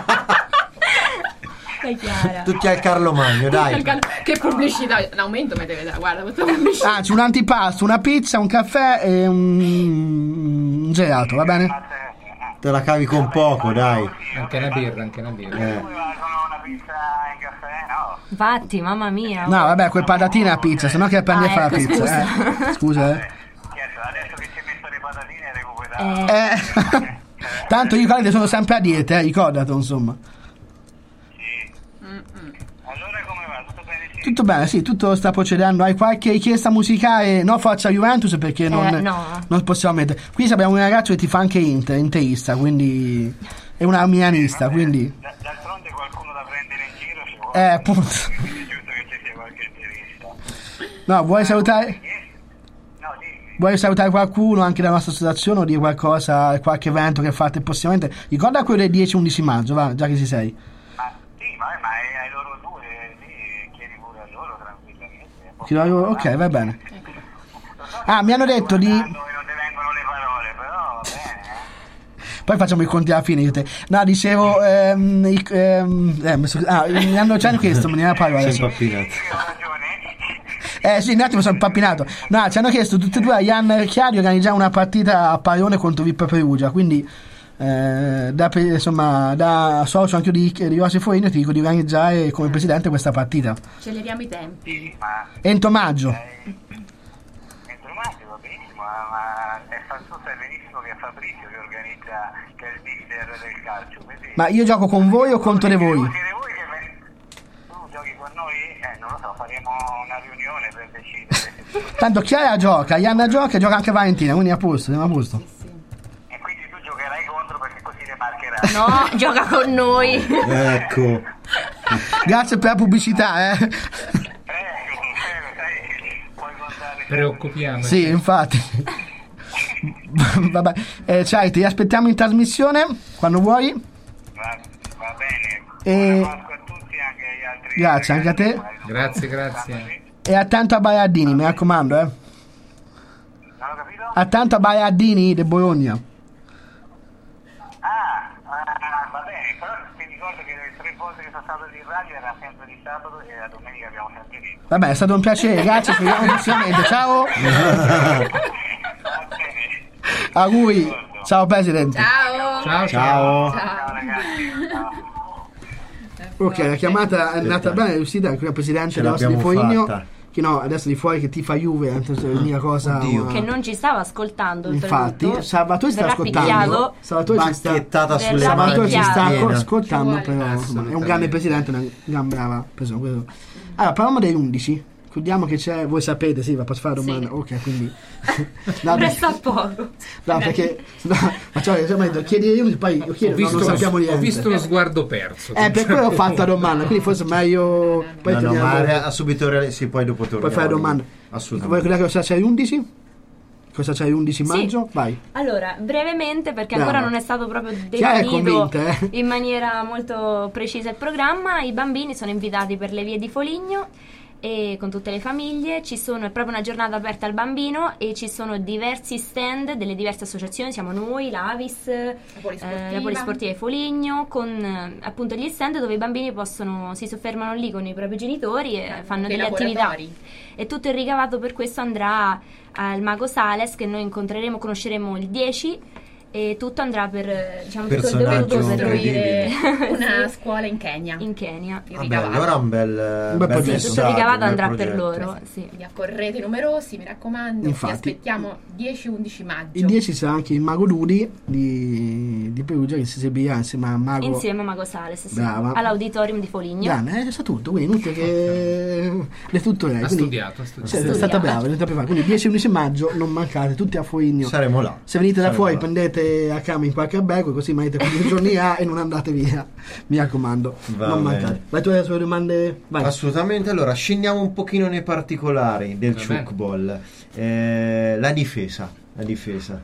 Sei chiara. tutti al Carlo Magno, Al dai. Carlo- Che pubblicità, l'aumento mi deve dare, guarda, questa pubblicità. Ah, c'è un antipasto, una pizza, un caffè e un, un gelato, va bene? Te la cavi con poco, dai. Anche una birra, anche una birra. Eh. Come valgono una pizza in caffè? No. Infatti, mamma mia. No, vabbè, quel patatine a pizza, sennò che prendi a Ah, fare la ecco, pizza. Eh. Scusa, eh. Chiesto, adesso che ci hai messo le patatine recuperato. Eh, Eh. Tanto io Calide sono sempre a dieta, eh, ricordati, insomma. Allora come va? Tutto bene? Sì. Tutto bene, sì, tutto sta procedendo. Hai qualche richiesta musicale? No, Forza Juventus perché non, Eh, no. non possiamo mettere. Qui abbiamo un ragazzo che ti fa anche Inter, interista, quindi è una milanista, quindi D- d'altronde qualcuno da prendere in giro ci vuole. eh, appunto. Quindi è giusto che ci sia qualche interista. No, vuoi salutare? No, dimmi. Vuoi salutare qualcuno anche della nostra associazione o dire qualcosa, qualche evento che fate prossimamente? Ricorda quello del dieci undici maggio, va, già che ci sei. Ma sì, ma, ma ai ai loro due, sì, chiedi pure a loro tranquillamente. Chi lo- Ok, va bene. Ah, mi hanno detto di... Quando non ti vengono le parole, però va bene, eh. Poi facciamo i conti alla fine. Io te. No, dicevo... Ehm, i- ehm, eh, mi so- ah, mi hanno già chiesto, me ne ha parlato Sei adesso. impappinato. Io ho ragione. Eh sì, un attimo sono impappinato. No, ci hanno chiesto tutti e due a Ian e Chiari di organizzare una partita a Parione contro Vippa Perugia. Quindi, eh, da, pre- insomma, da socio anche io di, di Rossi Foligno ti dico di organizzare come presidente questa partita. Acceleriamo i tempi. Ma Entro maggio. entro maggio va benissimo, ma, ma è fa- tu sai benissimo che è Fabrizio che organizza, che è il mister del calcio. Quindi, Ma io gioco con voi o contro di voi? siete voi che ven- tu giochi con noi? Eh, non lo so, faremo una riunione per decidere. Tanto Chiara gioca, Ian gioca e gioca anche Valentina, quindi a posto, siamo a posto. E quindi tu giocherai contro perché così le marcherai. no, gioca con noi. Ecco. Grazie per la pubblicità, eh. Prego, prego, sai, puoi contare. Preoccupiamoci. Sì, infatti. Vabbè, eh, Ciai, ti aspettiamo in trasmissione quando vuoi. Va, va bene. E- Buona Pasqua a tutti, anche agli altri. Grazie, anche a te. Grazie, grazie. E attento a Baiardini, mi raccomando, eh. Non ho capito? Attento a Baiardini di Bologna. Ah, ah, va bene, però ti ricordo che le tre volte che sono stato in radio era sempre di sabato e la domenica abbiamo sempre vinto. Vabbè, è stato un piacere, grazie, ci vediamo prossimamente. Ciao. Va bene. Auguri. Ciao Presidente. Ciao. Ciao, ciao. Ciao. Ciao ragazzi. Ciao. Ok, la chiamata è andata bene, è riuscita anche il presidente Ce della nostra di l'abbiamo Foligno. fatta. Che no, adesso di fuori che ti fa Juve, anche se è l'unica cosa. Oddio. ma- Che non ci stava ascoltando. Infatti, oltretutto. Salvatore sta Verrà ascoltando. picchiato. Salvatore ci sta. Bacchettata Verrà sulle Salvatore ci sta picchiato. ancora ascoltando, Ci vuole. però insomma, è un Assolutamente. grande presidente, una gran brava persona. quello. Allora, parliamo degli undici. Chiudiamo che c'è, voi sapete, sì, va, posso fare la domanda? Sì. Ok, quindi. no, Resta poco. no, perché. No, facciamo, insomma, chiedi io, poi io Ho chiedo, no, visto, non sappiamo lo, niente. ho visto lo sguardo perso. Eh, per quello ho fatto la domanda, quindi forse è meglio. Poi No, no, torniamo- ma ha subito reale- sì, poi dopo torniamo. Puoi fare la lì. domanda. Vuoi Assolutamente. ricordare cosa c'è undici? Cosa c'è undici Sì. maggio? Vai. Allora, brevemente, perché Brava. ancora non è stato proprio Chiara è definito convinta, eh? in maniera molto precisa il programma, i bambini sono invitati per le vie di Foligno e con tutte le famiglie. Ci sono, è proprio una giornata aperta al bambino e ci sono diversi stand delle diverse associazioni, siamo noi, l'Avis, eh, Polisportiva. la Polisportiva di Foligno, con eh, appunto gli stand dove i bambini possono, si soffermano lì con i propri genitori e fanno dei delle attività. laboratori. E tutto il ricavato per questo andrà al Mago Sales, che noi incontreremo, conosceremo il dieci, e tutto andrà per, eh, diciamo, tutto il Personaggio dovuto per incredibile. Una Sì, scuola in Kenya. in Kenya. Il Vabbè, ricavato. allora un bel, Beh, bel poi Sì, messaggio, tutto il ricavato un bel andrà per progetto. loro. Sì. Quindi accorrete numerosi, mi raccomando. Infatti. Vi aspettiamo dieci undici maggio. Il dieci sarà anche il Mago Ludi di, di Perugia che si esibirà insieme a Mago. Insieme a Mago Sales, sì, Brava. all'auditorium di Foligno. Grande, eh, sa tutto, quindi inutile che le tutto lei. Ha quindi- studiato, ha studiato. Sì, è Studiato. stata brava, è venuta per fare. Quindi dieci e undici maggio non mancate, tutti a Foligno. Saremo là. Se venite da Saremo fuori là. prendete a cambio in qualche albergo così rimanete quindici giorni là e non andate via, mi raccomando. Va non bene. mancate. Vai tu alle tue domande? Vai. Assolutamente, allora scendiamo un pochino nei particolari del Va bene. Ciucball. Eh, la difesa, la difesa.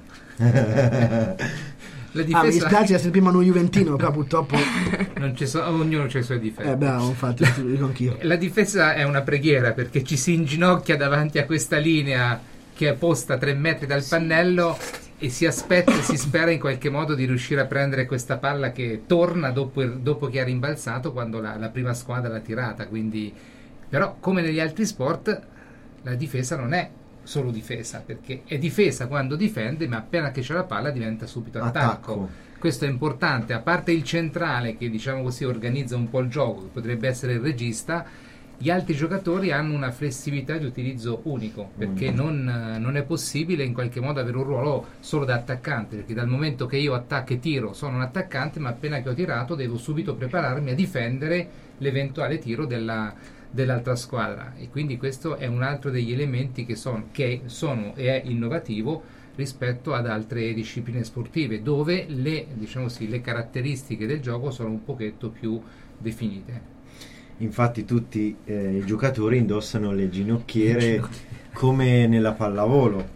La Ah, mi difesa dispiace essere prima uno Juventino, però purtroppo non ci sono, ognuno ha i suoi difetti. eh bravo, infatti te lo dico anch'io. La difesa è una preghiera perché ci si inginocchia davanti a questa linea che è posta a tre metri dal pannello e si aspetta e si spera in qualche modo di riuscire a prendere questa palla che torna dopo, dopo che ha rimbalzato quando la, la prima squadra l'ha tirata. Quindi, però, come negli altri sport, la difesa non è solo difesa, perché è difesa quando difende, ma appena che c'è la palla diventa subito attacco. Attacco. Questo è importante, a parte il centrale che, diciamo così, organizza un po' il gioco, che potrebbe essere il regista. Gli altri giocatori hanno una flessibilità di utilizzo unico, perché non, eh, non è possibile in qualche modo avere un ruolo solo da attaccante, perché dal momento che io attacco e tiro sono un attaccante, ma appena che ho tirato devo subito prepararmi a difendere l'eventuale tiro della, dell'altra squadra, e quindi questo è un altro degli elementi che sono, che sono e è innovativo rispetto ad altre discipline sportive, dove le, diciamo così, le caratteristiche del gioco sono un pochetto più definite. Infatti tutti eh, i giocatori indossano le ginocchiere come nella pallavolo.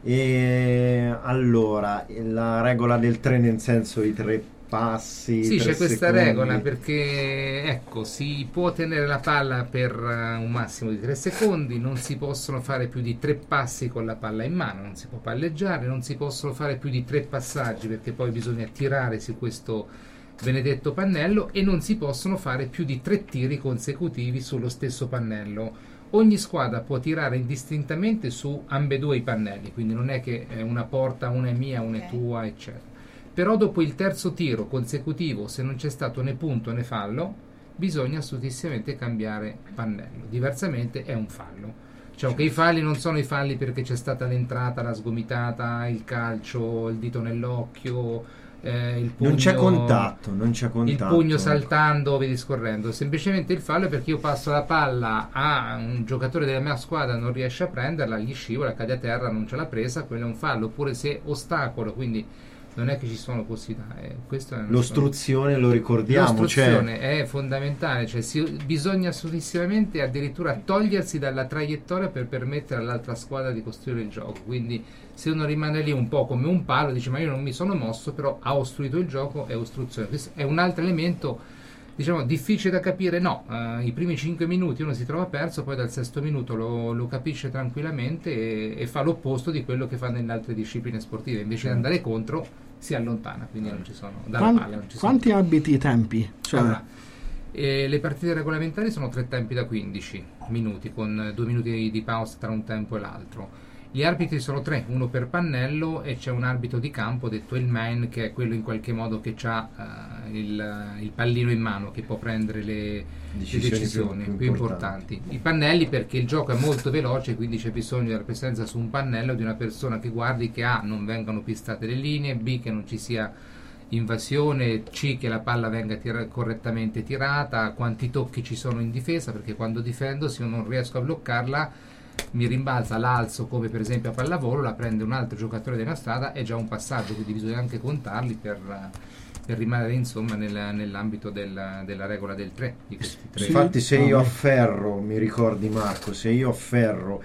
E allora, la regola del tre, nel senso i tre passi. Sì, tre c'è questa secondi. regola perché ecco, si può tenere la palla per uh, un massimo di tre secondi, non si possono fare più di tre passi con la palla in mano, non si può palleggiare, non si possono fare più di tre passaggi perché poi bisogna tirare su questo benedetto pannello, e non si possono fare più di tre tiri consecutivi sullo stesso pannello. Ogni squadra può tirare indistintamente su ambedue i pannelli, quindi non è che eh, una porta, una è mia, una è Ok. tua, eccetera. Però dopo il terzo tiro consecutivo, se non c'è stato né punto né fallo, bisogna assolutamente cambiare pannello, diversamente è un fallo. Diciamo che i falli non sono i falli perché c'è stata l'entrata, la sgomitata, il calcio, il dito nell'occhio, eh, il pugno, Non c'è contatto, non c'è il contatto. pugno saltando, via discorrendo. Semplicemente il fallo è perché io passo la palla a un giocatore della mia squadra, non riesce a prenderla, gli scivola, cade a terra, non ce l'ha presa, quello è un fallo. Oppure se ostacolo, quindi non è che ci sono possibilità. Eh, questo è L'ostruzione, lo ricordiamo, L'ostruzione cioè, è fondamentale, cioè si, bisogna successivamente addirittura togliersi dalla traiettoria per permettere all'altra squadra di costruire il gioco. Quindi se uno rimane lì un po' come un palo, dice ma io non mi sono mosso, però ha ostruito il gioco, è ostruzione. Questo è un altro elemento, diciamo, difficile da capire. No, eh, i primi cinque minuti uno si trova perso, poi dal sesto minuto lo, lo capisce tranquillamente e, e fa l'opposto di quello che fa nelle altre discipline sportive. Invece di andare contro si allontana, quindi non ci sono dalla Quan- palla non ci sono. quanti abiti i tempi? Cioè, Allora, eh, le partite regolamentari sono tre tempi da quindici minuti, con due minuti di pausa tra un tempo e l'altro. Gli arbitri sono tre, uno per pannello, e c'è un arbitro di campo, detto il main, che è quello in qualche modo che ha uh, il, il pallino in mano, che può prendere le Decisioni le decisioni più- più, più importanti. I pannelli, perché il gioco è molto veloce, quindi c'è bisogno della presenza su un pannello di una persona che guardi che A, non vengano pistate le linee, B, che non ci sia invasione, C, che la palla venga tira- correttamente tirata, quanti tocchi ci sono in difesa, perché quando difendo, se io non riesco a bloccarla, mi rimbalza, l'alzo, come per esempio a pallavolo, la prende un altro giocatore della strada, è già un passaggio, quindi bisogna anche contarli per, per rimanere insomma nel, nell'ambito del, della regola del tre, di questi tre. infatti se Ah, io beh. afferro, mi ricordi Marco, se io afferro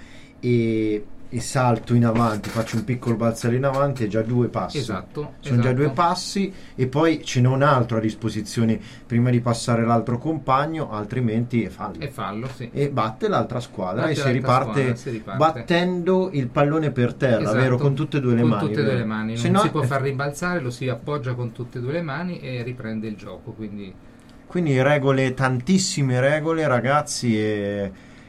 e, e salto in avanti, faccio un piccolo balzare in avanti, è già due passi. Esatto, Sono già esatto. due passi, e poi ce n'è un altro a disposizione prima di passare l'altro compagno, altrimenti è fallo. E fallo, sì. E batte l'altra squadra Batte e si l'altra riparte, squadra, si riparte. battendo il pallone per terra, Esatto. vero? Con tutte e due le Con mani. tutte e due vero? le mani, Se non no- si può far rimbalzare, lo si appoggia con tutte e due le mani e riprende il gioco, quindi Quindi regole, tantissime regole, ragazzi, e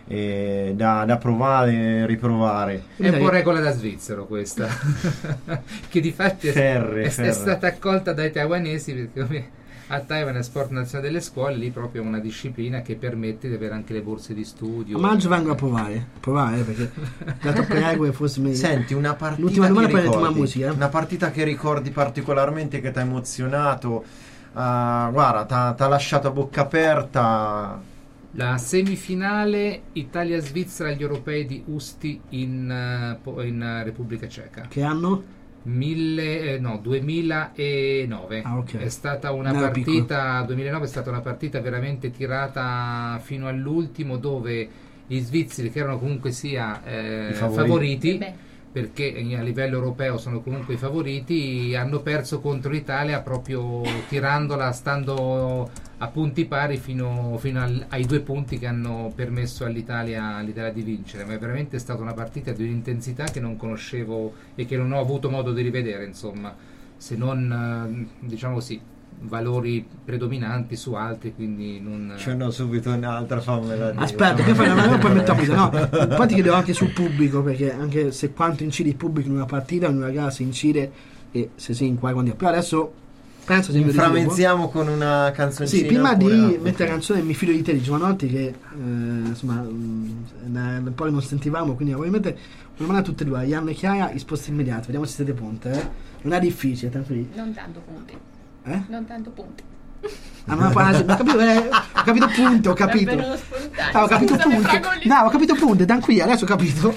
e da, da provare e riprovare. È un po' regola da svizzero questa, che di fatti è, Ferre, è, ferre. è stata accolta dai taiwanesi, perché come a Taiwan è sport nazionale delle scuole, lì proprio è una disciplina che permette di avere anche le borse di studio. A maggio vengo a provare, a provare perché da troppe regole forse meglio. Senti, una partita L'ultima domanda che poi mettiamo la ricordi, musica. una partita che ricordi particolarmente, che ti ha emozionato, ah, guarda, ti ha lasciato a bocca aperta. La semifinale Italia-Svizzera agli europei di Usti in, eh, po- in eh, Repubblica Ceca. Che anno? Mille, eh, no, duemilanove. Ah, ok. È stata una Non ero partita duemilanove è stata una partita veramente tirata fino all'ultimo, dove gli svizzeri, che erano comunque sia eh, I favoriti. favoriti, Eh beh. perché a livello europeo sono comunque i favoriti, hanno perso contro l'Italia proprio tirandola, stando a punti pari fino, fino al- ai due punti che hanno permesso all'Italia, all'Italia di vincere. Ma è veramente stata una partita di un'intensità che non conoscevo e che non ho avuto modo di rivedere, insomma, se non eh, diciamo così, valori predominanti su altri, quindi non Ce n'ho subito un'altra, fammela dire. Aspetta, che fai una poi metto a pisa, no? Poi ti chiedo anche sul pubblico, perché anche se quanto incide il pubblico in una partita, in una gara si incide, e se si in qua quando. Però adesso penso se mi ricordo. Inframmenziamo con una canzoncina. Sì, prima oppure di no? mettere Ok. la canzone Mi fido di te di Giovanotti, che eh, insomma mh, ne- poi non sentivamo, quindi la voglio mettere una domanda a tutte e due, Ian e Chiara, risposta immediata, vediamo se siete pronte, eh? Non è difficile, tranquilli. Non tanto punti. Eh? Non tanto punti. Ah, ma ho capito, eh, ho capito punto, ho capito. È venuto spontaneo. Ah, ho capito Scusami, punto. fragoli. No, ho capito punto, tranquilli, adesso ho capito.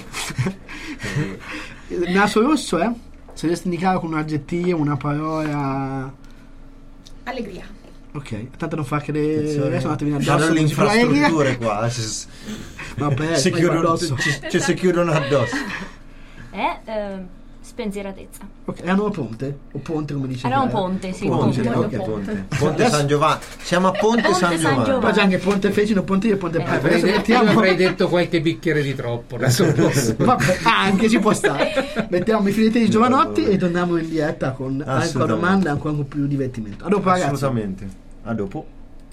Naso rosso, eh? Se riesci a indicare con un aggettivo, una parola. Allegria. Ok, tanto non fa che le. Adesso andate via C'hanno addosso. le non si fa la infrastrutture qua. ci- Vabbè, ci poi chiudono- addosso. ci- ci si chiudono addosso. È eh, spensieratezza. Ok, erano ponte? O ponte come dice? Era un Chiara? ponte, sì, Ponte, ponte. ok, Ponte. Ponte. Ponte San Giovanni. Siamo a Ponte, Ponte San San Giovanni. Giovanni. Poi c'è anche ponte Fecino, ponte io e ponte Eh, Papa. avrei, Adesso detto, io mettiamo. avrei detto qualche bicchiere di troppo, adesso non posso. Vabbè, ah, anche ci può stare. Mettiamo i fileti di Giovanotti e torniamo in diretta con ancora Assolutamente. domande e ancora più divertimento. A dopo, ragazzi. Assolutamente. A dopo.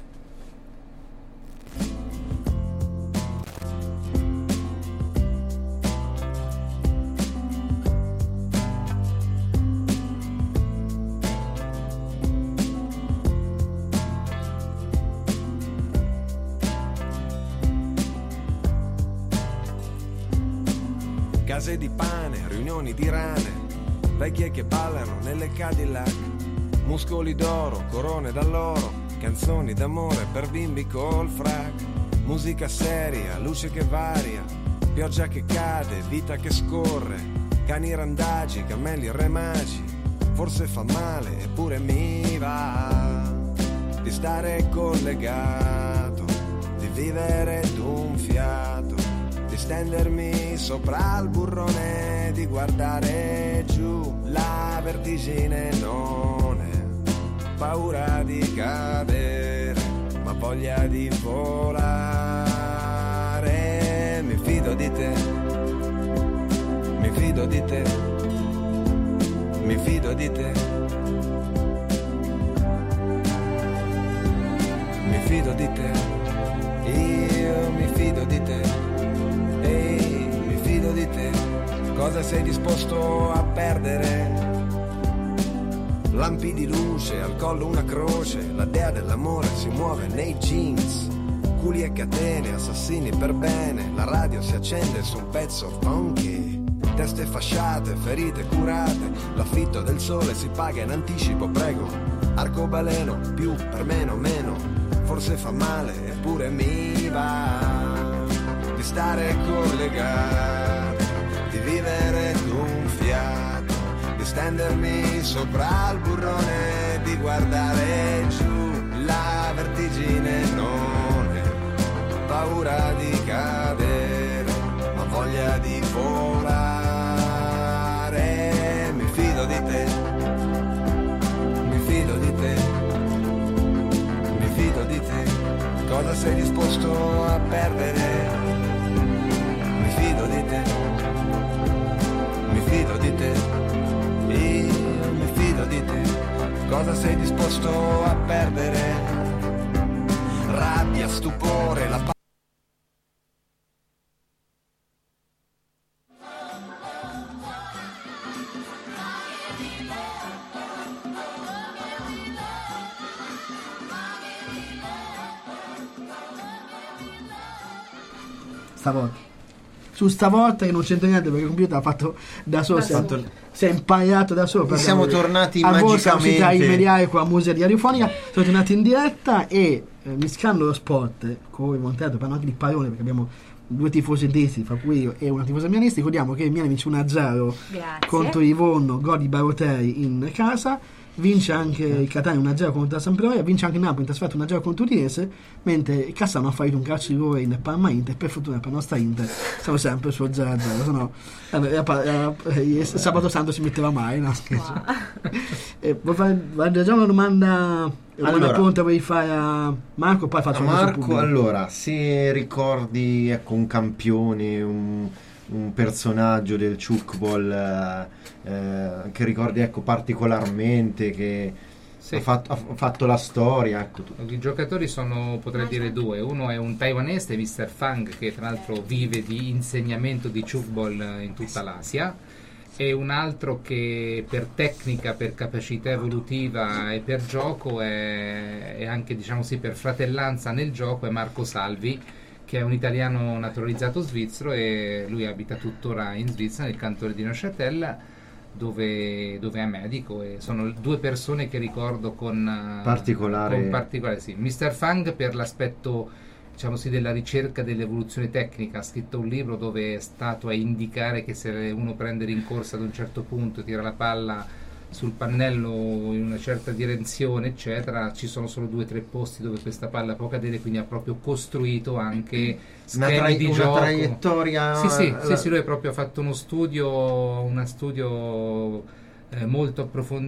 Case di pane, riunioni di rane, vecchie che ballano nelle Cadillac, muscoli d'oro, corone d'alloro, canzoni d'amore per bimbi col frac, musica seria, luce che varia, pioggia che cade, vita che scorre, cani randagi, cammelli e re magi, forse fa male eppure mi va di stare collegato, di vivere d'un fiato, di stendermi sopra il burrone, di guardare giù, la vertigine non è paura di cadere, ma voglia di volare. Mi fido di te, mi fido di te, mi fido di te, mi fido di te, io mi fido di te, ehi, mi fido di te, cosa sei disposto a perdere? Lampi di luce, al collo una croce, la dea dell'amore si muove nei jeans, culi e catene, assassini per bene, la radio si accende su un pezzo funky, teste fasciate, ferite curate, l'affitto del sole si paga in anticipo, prego, arcobaleno, più per meno meno, forse fa male eppure mi va di stare collegato, di vivere d'un fiato, di stendermi sopra il burrone, di guardare giù, la vertigine non è paura di cadere, ma voglia di volare. Mi fido di te, mi fido di te, mi fido di te, cosa sei disposto a perdere? Mi fido di te, mi fido di te, io mi fido di te, cosa sei disposto a perdere? Rabbia, stupore, la stavolta. Su stavolta che non c'entra niente perché il computer l'ha fatto da solo, Da si, è, solo. si è imparato da solo. E siamo tornati a voi siamo usciti magicamente. a rimediare con la musica di Radiofonica, siamo tornati in diretta e eh, mischiando lo sport con voi Monteato, parlando anche di pallone perché abbiamo due tifosi tedeschi, fra cui io e una tifosa milanista. Ricordiamo che il Milan vince uno a zero Grazie. contro Livorno, gol di Barotei in casa, vince anche il Catania uno a zero contro la Sampdoria, vince anche il Napoli in trasferta uno a zero contro Udinese, mentre il Cassano ha fatto un calcio di rigore in Parma Inter. Per fortuna per la nostra Inter siamo sempre sul zero a zero, se no eh, era- era- eh, sabato santo si metteva mai, no scherzo. Eh, vuoi fare guarda, già una domanda, una Allora. punta vuoi fare a Marco, poi faccio A una cosa sul Marco, pubblico. allora, se ricordi ecco, un campione, un, un personaggio del Ciucbol eh, eh, che ricordi ecco, particolarmente, che Sì. ha, fatto, ha fatto la storia, ecco, tu- I giocatori sono, potrei dire, due. Uno è un taiwanese, mister Fang, che tra l'altro vive di insegnamento di Ciucbol in tutta l'Asia, e un altro che per tecnica, per capacità evolutiva e per gioco è, e anche diciamo sì per fratellanza nel gioco è Marco Salvi, che è un italiano naturalizzato svizzero e lui abita tuttora in Svizzera, nel cantone di Neuchâtel, dove, dove è medico, e sono due persone che ricordo con eh, Particolare. con particolare sì. mister Fang per l'aspetto diciamo sì, della ricerca dell'evoluzione tecnica, ha scritto un libro dove è stato a indicare che se uno prende rincorsa ad un certo punto, tira la palla sul pannello in una certa direzione eccetera, ci sono solo due o tre posti dove questa palla può cadere, quindi ha proprio costruito anche una, schemi tra- di una gioco. traiettoria. Sì, sì, la- sì, sì, lui ha proprio fatto uno studio, uno studio eh, molto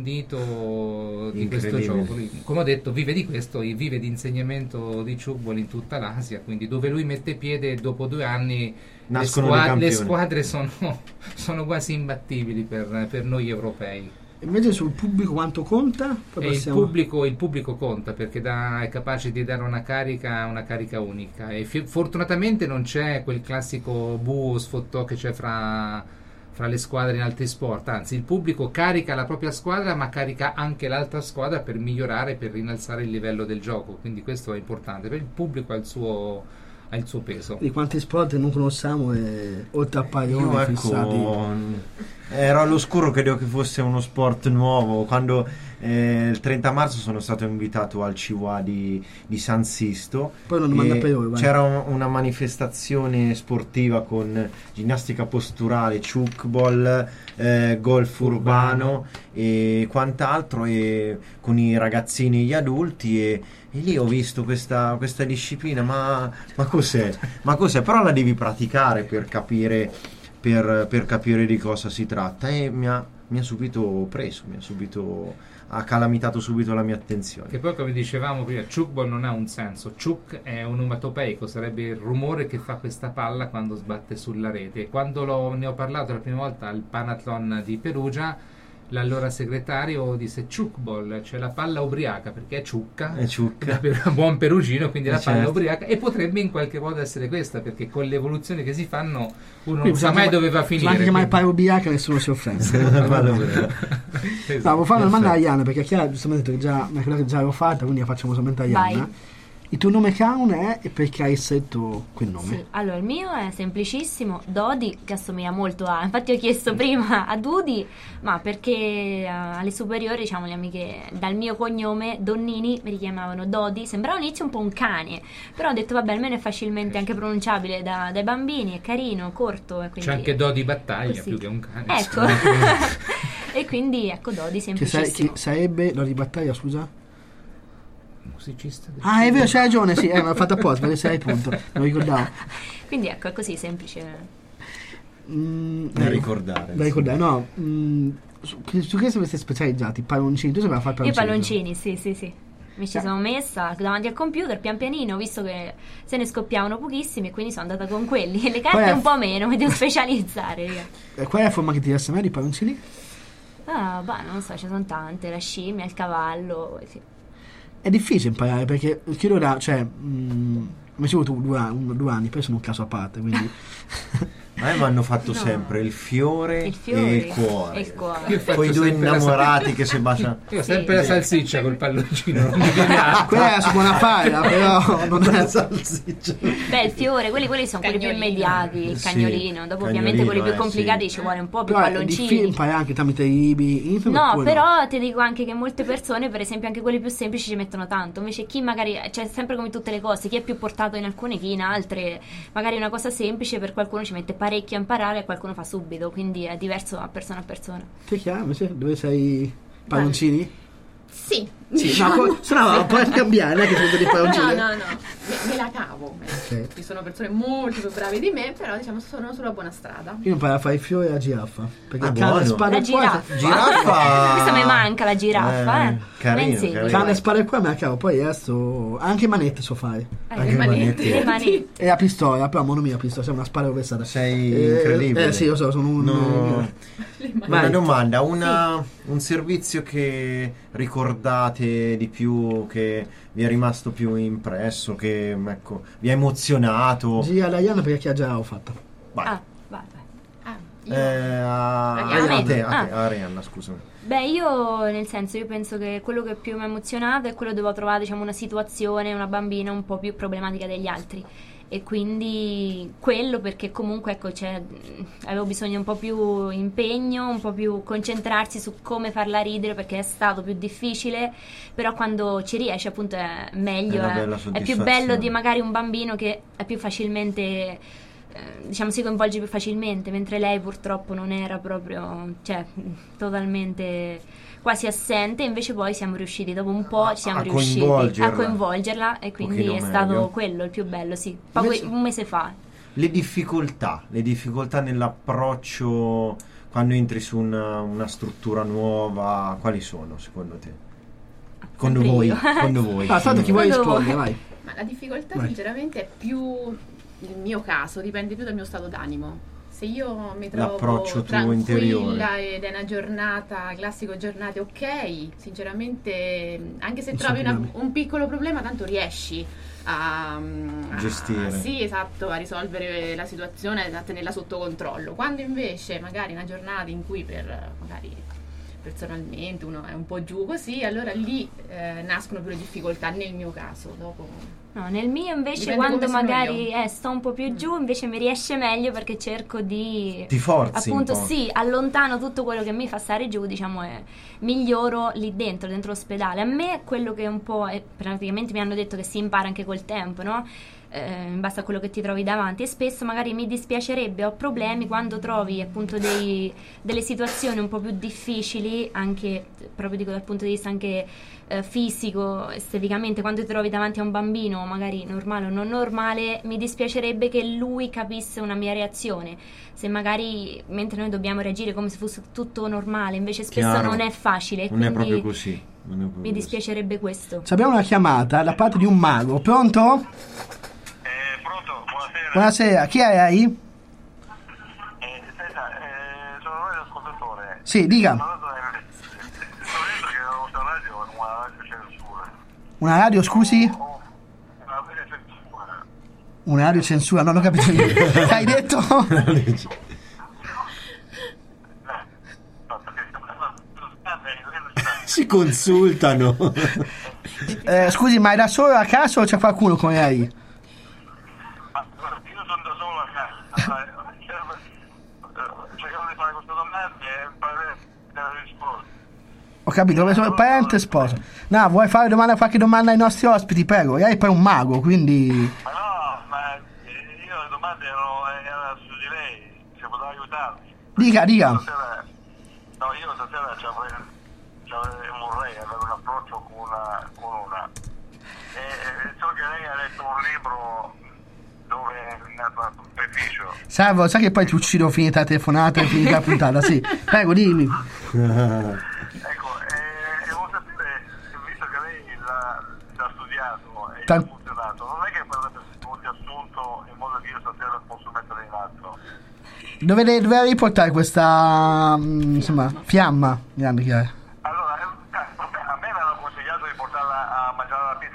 approfondito di questo Incredibile. gioco. Lui, come ho detto, vive di questo, e vive di insegnamento di Ciucbol in tutta l'Asia, quindi dove lui mette piede dopo due anni le, Nascono squa- dei campioni. le squadre sono, sono quasi imbattibili per, per noi europei. Invece sul pubblico quanto conta? Poi E il passiamo- pubblico, il pubblico conta perché dà- è capace di dare una carica, una carica unica, e fi- fortunatamente non c'è quel classico buo sfottò che c'è fra, fra le squadre in altri sport, anzi il pubblico carica la propria squadra ma carica anche l'altra squadra per migliorare, per rinnalzare il livello del gioco, quindi questo è importante, perché il pubblico ha il suo, ha il suo peso. di quanti sport non conosciamo e oltre a Io pallone fissati. ecco, ero all'oscuro, credevo che fosse uno sport nuovo. Quando eh, il trenta marzo sono stato invitato al C W A di, di San Sisto, Poi una domanda e per voi, vai. c'era un- una manifestazione sportiva con ginnastica posturale, ciucbol, eh, golf urbano e quant'altro, e con i ragazzini e gli adulti, e, e lì ho visto questa, questa disciplina, ma, ma cos'è? Ma cos'è? Però la devi praticare per capire per, per capire di cosa si tratta, e mi ha, mi ha subito preso, mi ha subito ha calamitato subito la mia attenzione. Che poi, come dicevamo prima, Ciucbol non ha un senso. Ciuc è un onomatopeico, sarebbe il rumore che fa questa palla quando sbatte sulla rete. Quando l'ho- ne ho parlato la prima volta al Panathlon di Perugia, l'allora segretario disse Ciucbol, cioè la palla ubriaca, perché è ciucca, È ciucca. da per- buon perugino, quindi Eh, la palla certo. ubriaca, e potrebbe in qualche modo essere questa, perché con le evoluzioni che si fanno uno non Quindi sa bisogna mai chiama- dove va a bisogna finire. anche chiamare quindi- pari ubriaca, nessuno si offende. Vado bene. Esatto. No, vuoi fare una domanda a Perfetto. Iana, perché Chiara giustamente ha detto che già, mi ha detto che già l'ho fatta, quindi la facciamo solamente a Vai. Iana. Il tuo nome Caun è, e perché hai scelto quel nome? Sì, allora il mio è semplicissimo, Dodi, che assomiglia molto a... Infatti ho chiesto prima a Dudi, ma perché eh, alle superiori, diciamo, le amiche dal mio cognome, Donnini, mi richiamavano Dodi, sembrava all'inizio un po' un cane, però ho detto vabbè, almeno è facilmente anche pronunciabile da- dai bambini, è carino, corto, e quindi... C'è anche Dodi Battaglia, Così. più che un cane. Ecco, e quindi ecco Dodi, Che, sai, semplicissimo. che sarebbe la di battaglia, scusa? Musicista del Ah, è vero, c'hai ragione, sì, eh, ma l'ho fatta apposta, perché sei punto, non ricordavo. Quindi ecco, è così semplice. Mm, Da eh, ricordare. Da ricordare, no. mm, su, su che siete specializzati? Palloncini, tu sapeva fare Io palloncini? palloncini, sì, sì, sì. Mi ci Cioè. sono messa davanti al computer pian pianino, ho visto che se ne scoppiavano pochissimi e quindi sono andata con quelli. Le Poi carte è- un po' meno, mi devo specializzare. Raga. Eh, qual è la forma che ti interessa a me di palloncini? Ah, bah, non so, ci sono tante, la scimmia, il cavallo, sì. È difficile imparare perché chiedo da, cioè, mm, mi ci ho avuto due, anni- due anni, poi sono un caso a parte, quindi A me mi hanno fatto No. sempre il fiore, Il fiore e il cuore. e il cuore. Io faccio Quei due sempre la innamorati sal- che si baciano. Io ho Sì. sempre la salsiccia col palloncino, non mi viene altro. Quella si può una fare, però non è salsiccia. Beh, il fiore, quelli, quelli sono quelli più Cagnolino. immediati, il Sì, cagnolino. Dopo cagnolino, ovviamente quelli più eh, complicati sì. ci vuole un po' più però è difficile palloncini. imparare anche tramite i i- No, oppure però ti dico anche che molte persone, per esempio anche quelli più semplici, ci mettono tanto. Invece chi magari, cioè sempre come tutte le cose, chi è più portato in alcune, chi in altre. Magari una cosa semplice per qualcuno ci mette parecchio a imparare e qualcuno fa subito, quindi è diverso a persona a persona. Ti chiami? Sì? Dove sei? Palloncini? Sì. Sì, no, poi- se no puoi cambiare, non è che sei dei No, palloncini. no, no, me, me la cavo. Ok. Ci sono persone molto più brave di me, però diciamo sono sulla buona strada. Io imparo a fare i fiori e la giraffa. Perché Ah, cane, buono. spada La e cuore. giraffa. Giraffa. Questa mi manca, la giraffa, eh. Eh, carino, Me insegni. carino. Cane, spada e cuore me la cavo. Poi adesso anche manette so fare. Eh, Anche le manette. manette. le mani. E la pistola, però mo non mia pistola, sei una spada rovesciata. Sei Eh, incredibile. Eh sì, lo so, sono un... No. Le mani. Una Vai. domanda, una, un servizio che ricordate di più, che vi è rimasto più impresso, che ecco, vi ha emozionato? Gira la Iana perché chi ha già ho fatto. Vai. Ah, vai, vai. Ah, io- Eh, a, a, Arianna. a te, a te, Ah. a Arianna, scusami. Beh, io nel senso, io penso che quello che più mi ha emozionato è quello dove ho trovato, diciamo, una situazione, una bambina un po' più problematica degli altri. E quindi quello, perché comunque ecco, cioè, mh, avevo bisogno un po' più impegno, un po' più concentrarsi su come farla ridere, perché è stato più difficile, però quando ci riesci appunto è meglio, È una è, bella è più soddisfazione. bello di magari un bambino che è più facilmente, eh, diciamo, si coinvolge più facilmente, mentre lei purtroppo non era proprio, cioè, totalmente quasi assente. Invece poi siamo riusciti, dopo un po' ci siamo A riusciti coinvolgerla. a coinvolgerla, e quindi pochino è stato meglio. quello il più bello, sì, poco, Invece- un mese fa. Le difficoltà, le difficoltà nell'approccio quando entri su una, una struttura nuova, quali sono secondo te? Quando Sempre voi, io. quando voi. Ah, tanto chi vuoi Quando rispondere, vuoi. vai. Ma la difficoltà Vai. sinceramente è più, nel mio caso, dipende più dal mio stato d'animo. Se io mi trovo L'approccio tuo tranquilla interiore. ed è una giornata, classico giornate ok, sinceramente anche se Non trovi so una- problemi. un piccolo problema tanto riesci a, a- Gestire. sì, esatto, a risolvere la situazione, a tenerla sotto controllo. Quando invece magari una giornata in cui per magari personalmente uno è un po' giù così, allora lì eh, nascono più le difficoltà nel mio caso. Dopo No, nel mio invece Dipende quando come sono magari io. eh, sto un po' più giù, invece mi riesce meglio, perché cerco di Ti forzi appunto un po'. sì, allontano tutto quello che mi fa stare giù, diciamo, e miglioro lì dentro, dentro l'ospedale. A me quello che un po' è, praticamente mi hanno detto che si impara anche col tempo, no? Eh, in base a quello che ti trovi davanti, e spesso magari mi dispiacerebbe, ho problemi quando trovi appunto dei, delle situazioni un po' più difficili, anche proprio dico dal punto di vista anche eh, fisico, esteticamente, quando ti trovi davanti a un bambino magari normale o non normale, mi dispiacerebbe che lui capisse una mia reazione, se magari mentre noi dobbiamo reagire come se fosse tutto normale, invece spesso Chiaro. non è facile, Non è quindi proprio così. Non è proprio mi così. dispiacerebbe questo. Ci abbiamo una chiamata da parte di un mago. Pronto? Eh, pronto? Buonasera. Buonasera, chi è lei? Eh, senta, eh, sono noi l'ascoltatore. Sì, dica. Sono andato nel- Sto vedendo che la vostra radio è una radio censura. Una radio, scusi? Oh, una radio censura. Una radio censura, non ho capito niente. Che hai detto? Si consultano. Eh, scusi, ma è da solo a casa o c'è qualcuno con lei? Ma guarda, io sono da solo a casa. Cercavo di fare queste domande e imparare delle risposte. Ho capito, dove sono parente e sposo. No, vuoi fare domanda, qualche domanda ai nostri ospiti, prego. Lei è poi un mago, quindi... Ma no, ma io le domande erano, erano su di lei, se poteva aiutarmi. Dica, dica. Stasera, no, io stasera ci avrei, ci avrei, vorrei avere un approccio con una. Con una. E, e so che lei ha letto un libro dove è nato un beneficio. Salvo, sai che poi ti uccido finita la telefonata e finita la puntata, sì. Prego, dimmi. Ecco, e, e volevo sapere, visto che lei l'ha, l'ha studiato e Tan- ha funzionato, non è che potrebbe essere assunto in modo che io stasera posso mettere in atto? Dove le- dove riportare questa, mm, insomma, fiamma grande che è? Allora, eh, a me mi hanno consigliato di portarla a mangiare la pizza carnale.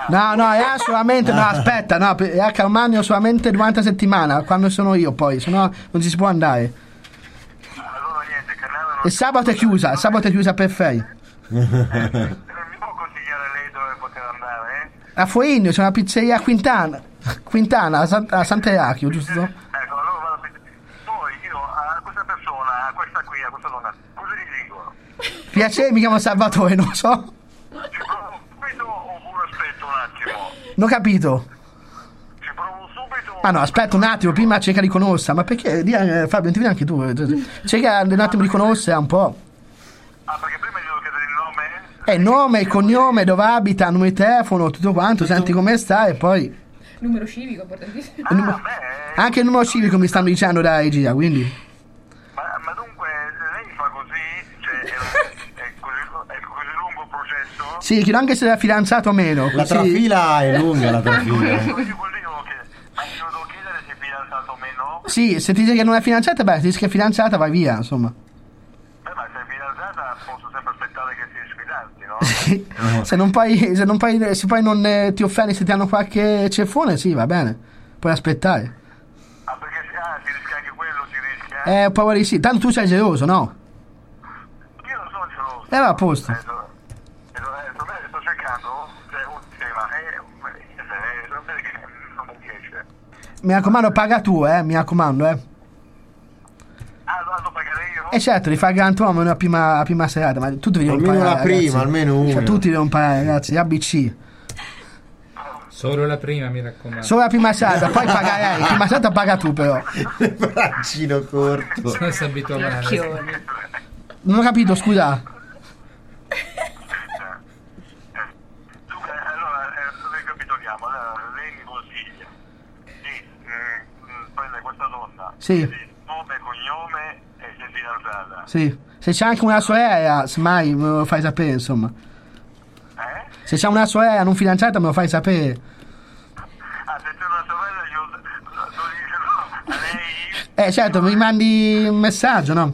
No, no, è solamente, no, aspetta, no, è a Carmagno solamente durante la settimana, quando sono io poi, sennò non ci si può andare. Allora niente, Carnaro non E sabato è chiusa, sabato è chiusa per Fei. mi può consigliare lei dove poter andare? A Foligno c'è una pizzeria a Quintana, Quintana, a, San, a Sant'Erachio, giusto? Ecco, allora vado a pensare. Poi io a questa persona, a questa qui, a questa donna, cosa gli dico? Piacere, mi chiamo Salvatore, non so. Ci provo subito oppure aspetto un attimo? Non ho capito. Ci provo subito? Ah no, aspetta un attimo, prima cerca di conoscere, ma perché, di- eh, Fabio, non ti vedi anche tu? eh, Cerca un attimo di conoscere un po'. Ah, perché prima gli devo chiedere il nome? Eh, il nome, il cognome, dove abita, numero di telefono, tutto quanto, senti come sta e poi... Numero civico, importantissimo. il numero- Ah, beh, anche il numero civico mi stanno dicendo da regia, quindi... ma, ma dunque lei fa così? Cioè, è, è così, è così lungo il processo? Sì, chiedo anche se è fidanzato o meno. La così- trafila è lunga, la trafila. Io volevo chiedere, ma io devo chiedere se è fidanzato o meno? Sì, se ti dice che non è fidanzata, beh, ti dice che è fidanzata, vai via, insomma. Beh, ma se è fidanzata posso sempre aspettare che si sfidanti, no? Sì. Se non poi, se non poi, se poi non eh, ti offendi se ti hanno qualche ceffone, sì, va bene. Puoi aspettare. Ah, perché ah, si rischia anche quello, si rischia? Eh, paura di sì. Tanto tu sei geloso, no? Io non sono geloso. Eh, va a posto. Eh, sto, eh, sto, eh, sto, sto cercando cioè, un tema, eh, eh, non vedi che non mi riesce. Mi raccomando, paga tu, eh, mi raccomando, eh. Ah, lo devo pagare io? E certo, di fare galantuomo la prima, la prima serata, ma tutti devono Almeno imparare, la prima, ragazzi. almeno una. Cioè, tutti devono imparare, ragazzi, A B C. Solo la prima, mi raccomando. Solo la prima serata, poi paga lei. La prima serata paga tu, però. Braccino corto. Non si abitua male. Occhioni. Non ho capito, scusa. Dunque, allora, eh, ricapitoliamo. Allora, lei mi consiglia di mm, prendere questa donna, Sì. di nome, cognome e se è fidanzata. Sì. Se c'è anche una sorella, semmai me lo fai sapere, insomma. Eh? Se c'è una sorella non fidanzata, me lo fai sapere. Ah, se c'è una sorella io lo, lo dico a lei? Eh, certo, mi mandi un messaggio, no?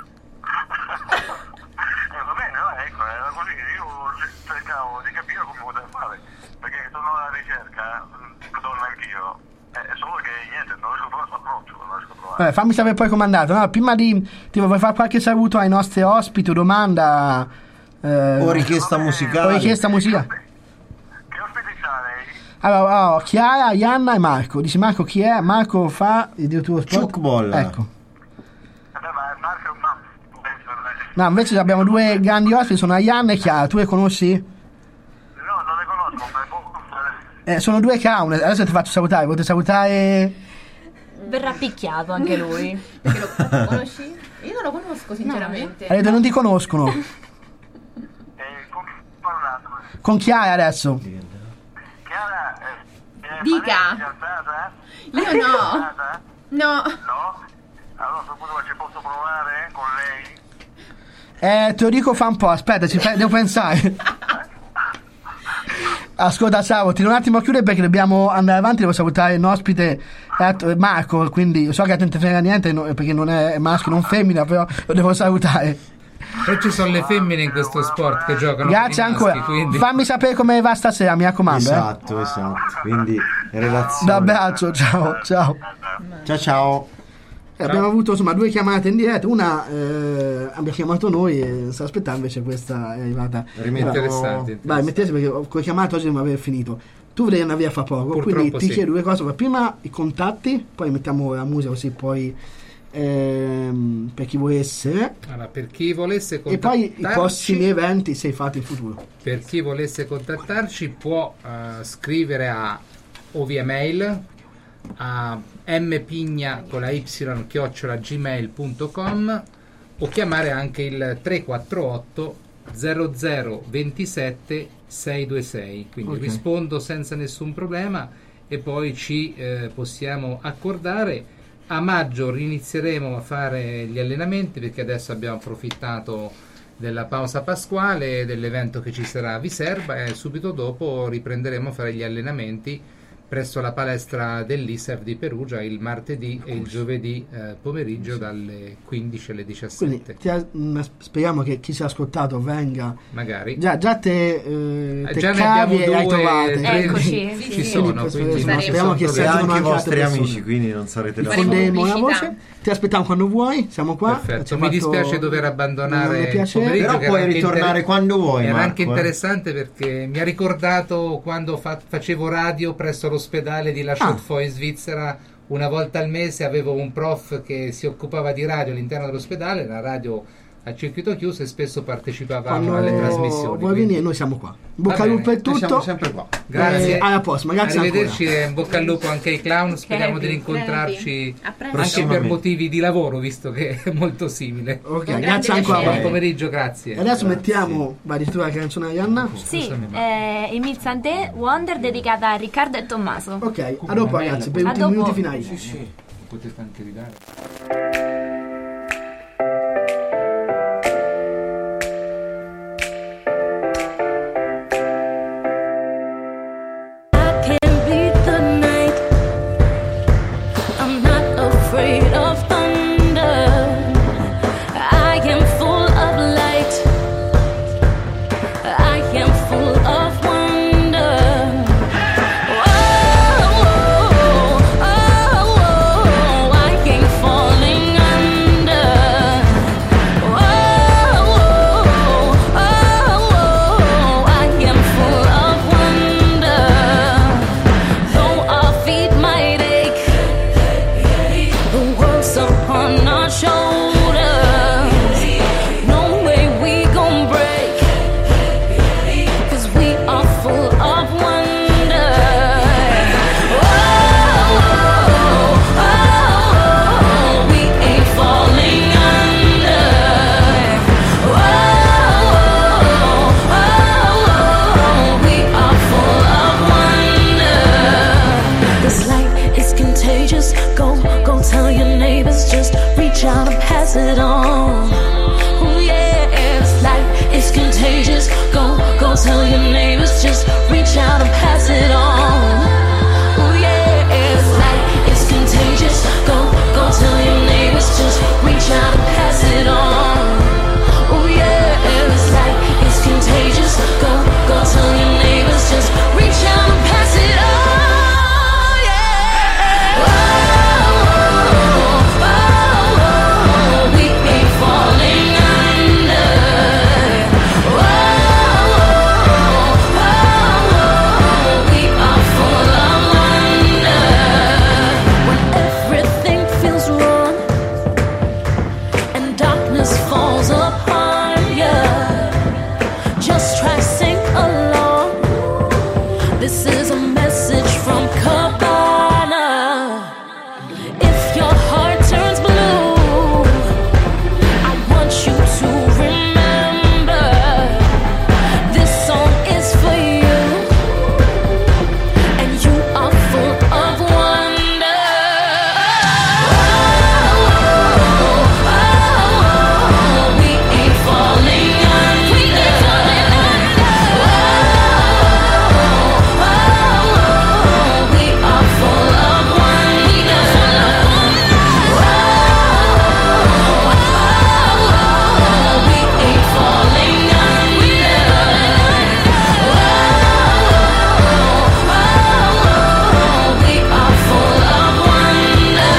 Eh, va bene, no, ecco, era così. Io cer- cercavo di capire come poter fare, perché sono alla ricerca, mh, donna anch'io. Eh, solo che niente, non riesco a trovare questo approccio, non riesco a trovare. Vabbè, fammi sapere poi com'è andato. No, prima di... Ti vuoi fare qualche saluto ai nostri ospiti o domanda? Eh, O richiesta musicale. o richiesta musicale? Che ospiti c'ha lei? Allora, oh, Chiara, Ianna e Marco. Dici Marco chi è? Marco fa il tuo sport. Ciucbolla. Ecco. Vabbè, ma Marco è un mamma. No, invece abbiamo due grandi ospiti, sono Ianna e Chiara. Tu le conosci? No, non le conosco, ma è poco. Eh, sono due clown. Adesso ti faccio salutare. Volete salutare? Verrà picchiato anche lui. Perché lo, lo conosci? Io non lo conosco sinceramente. Ha detto non ti conoscono. Eh, con chi sto parlando? Con Chiara adesso. Chiara, eh, eh, Dica. ma lei è fidanzata? Io no. Fidanzata? No. No? Allora, a questo punto ci posso provare con lei? Eh, te lo dico fa un po', aspetta, ci fe- devo pensare. Ascolta, Savo, ti do un attimo a chiudere perché dobbiamo andare avanti, devo salutare il nostro ospite eh, Marco, quindi so che non ti frega niente no, perché non è maschio, non femmina, però lo devo salutare. Poi ci sono le femmine in questo sport che giocano. Grazie con i maschi, ancora. quindi... Fammi sapere come va stasera, mi raccomando. Esatto, esatto. Quindi Eh. Un relazione. abbraccio, ciao, ciao. Ciao ciao. Eh, abbiamo avuto insomma due chiamate in diretta, una eh, abbiamo chiamato noi e sta aspettando, invece questa è arrivata. Rimettiamo- Interessante. Vai, mettete perché con le chiamate oggi non aver finito. Tu devi andare via fra poco, Purtroppo quindi ti sì. chiedo due cose. Prima i contatti, poi mettiamo la musica così poi ehm, per chi volesse. Allora, per chi volesse E poi i contattarci, prossimi eventi sei fatti in futuro. per chi volesse contattarci può eh, scrivere a o via mail a mpigna con la y chiocciola gmail punto com o chiamare anche il tre quattro otto zero zero ventisette seicentoventisei, quindi Ok. rispondo senza nessun problema e poi ci eh, possiamo accordare. A maggio rinizieremo a fare gli allenamenti perché adesso abbiamo approfittato della pausa pasquale, dell'evento che ci sarà a Viserba e subito dopo riprenderemo a fare gli allenamenti presso la palestra dell'I S E F di Perugia il martedì e il giovedì eh, pomeriggio dalle quindici alle Quindi diciassette. ti ha- mh, speriamo che chi si è ascoltato venga. Magari. Già, già te, eh, Eh, te già ne cavi abbiamo e hai due, trovate. tre, Eccoci, ci sì, sì. sono, Quindi, quindi insomma, non speriamo ci che sono E siano problemi. anche i anche vostri altre amici, persone. quindi non sarete da Faremo soli. Diffonderemo la pubblicità. voce. Ti aspettiamo quando vuoi, siamo qua. Ci Perfetto, ha mi fatto dispiace dover un abbandonare grande il piacere. pomeriggio, Però che puoi era anche ritornare inter- quando vuoi, Era Marco, anche eh. interessante perché mi ha ricordato quando fa- facevo radio presso l'ospedale di La Chaux-de-Fonds in Svizzera. Una volta al mese avevo un prof che si occupava di radio all'interno dell'ospedale, la radio a circuito chiuso, e spesso partecipavamo Quando alle trasmissioni. vuoi quindi- venire, noi siamo qua. Bocca Va al lupo per bene, tutto. Siamo sempre qua. Grazie. Eh, alla prossima, grazie Arrivederci ancora. e in bocca al lupo anche ai clown. Speriamo di Crepi, rincontrarci crepi. A presto. anche per Prossimamente. motivi di lavoro, visto che è molto simile. Ok, grande grazie ancora. piacere. Buon pomeriggio, grazie. E adesso Grazie. mettiamo, vai di tu la canzone di Anna. Sì, Scusami, ma- eh, il Mizzante Wonder dedicata a Riccardo e Tommaso. Ok, a dopo ragazzi, per gli A ultimi dopo. minuti finali. Sì, sì. Potete anche ridare. I can beat the night. I'm not afraid of thunder. I am full of light. I am full of wonder. Oh, oh, oh, oh, I ain't falling under. Oh, oh, oh, oh, I am full of wonder. Though our feet might ache, the world's upon our shoulders. No way we gon' break, 'cause we are full of wonder. Oh, oh, oh, we ain't falling under. Oh, oh, oh, we are full of wonder. This light is contagious. Go, go tell your neighbors. Just reach out and pass it on. Oh yeah, this light is contagious. Go, go tell your neighbors. Just reach out and pass it on. Oh yeah, this light is contagious. Go, go tell your neighbors. Just reach out and pass it on. Oh yeah, this light is contagious. Go, go tell your neighbors. Just reach out and pass it on. Yeah. Oh, oh, oh, we ain't falling under. Oh, oh, oh, we are full of wonder. When everything feels wrong and darkness falls upon you, just try sing along. This is a message from Cabana. If your heart turns blue, I want you to remember this song is for you, and you are full of wonder. Oh, oh, oh, we ain't falling under. We ain't falling under. Oh, oh, we are full of wonder. Oh, we ain't falling under. Oh, we are full of wonder.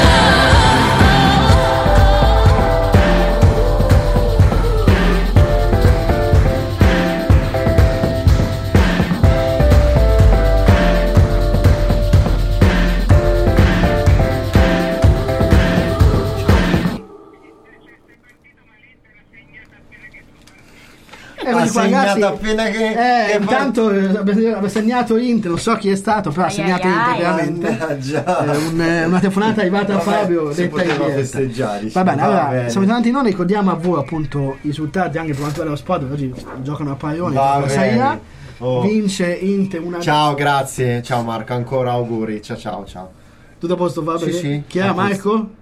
Eccoci Ha qua, segnato ragazzi. appena che... Eh, che intanto eh, aveva segnato Inter, non so chi è stato, però ha Ai, segnato ai, Inter ai. veramente. Mannaggia. Eh, un- eh, una telefonata arrivata a Vabbè, Fabio, si detta in poteva diretta. festeggiare, dici, Va bene, va allora bene. siamo davanti noi, ricordiamo a voi appunto i risultati anche per quanto riguarda lo sport, oggi giocano a pallone, Va la Serie A. bene. Oh. Vince Inter una... Ciao, grazie. Ciao Marco, ancora auguri. Ciao, ciao, ciao. Tutto a posto Fabio? Sì, sì, Chi era a posto. Marco?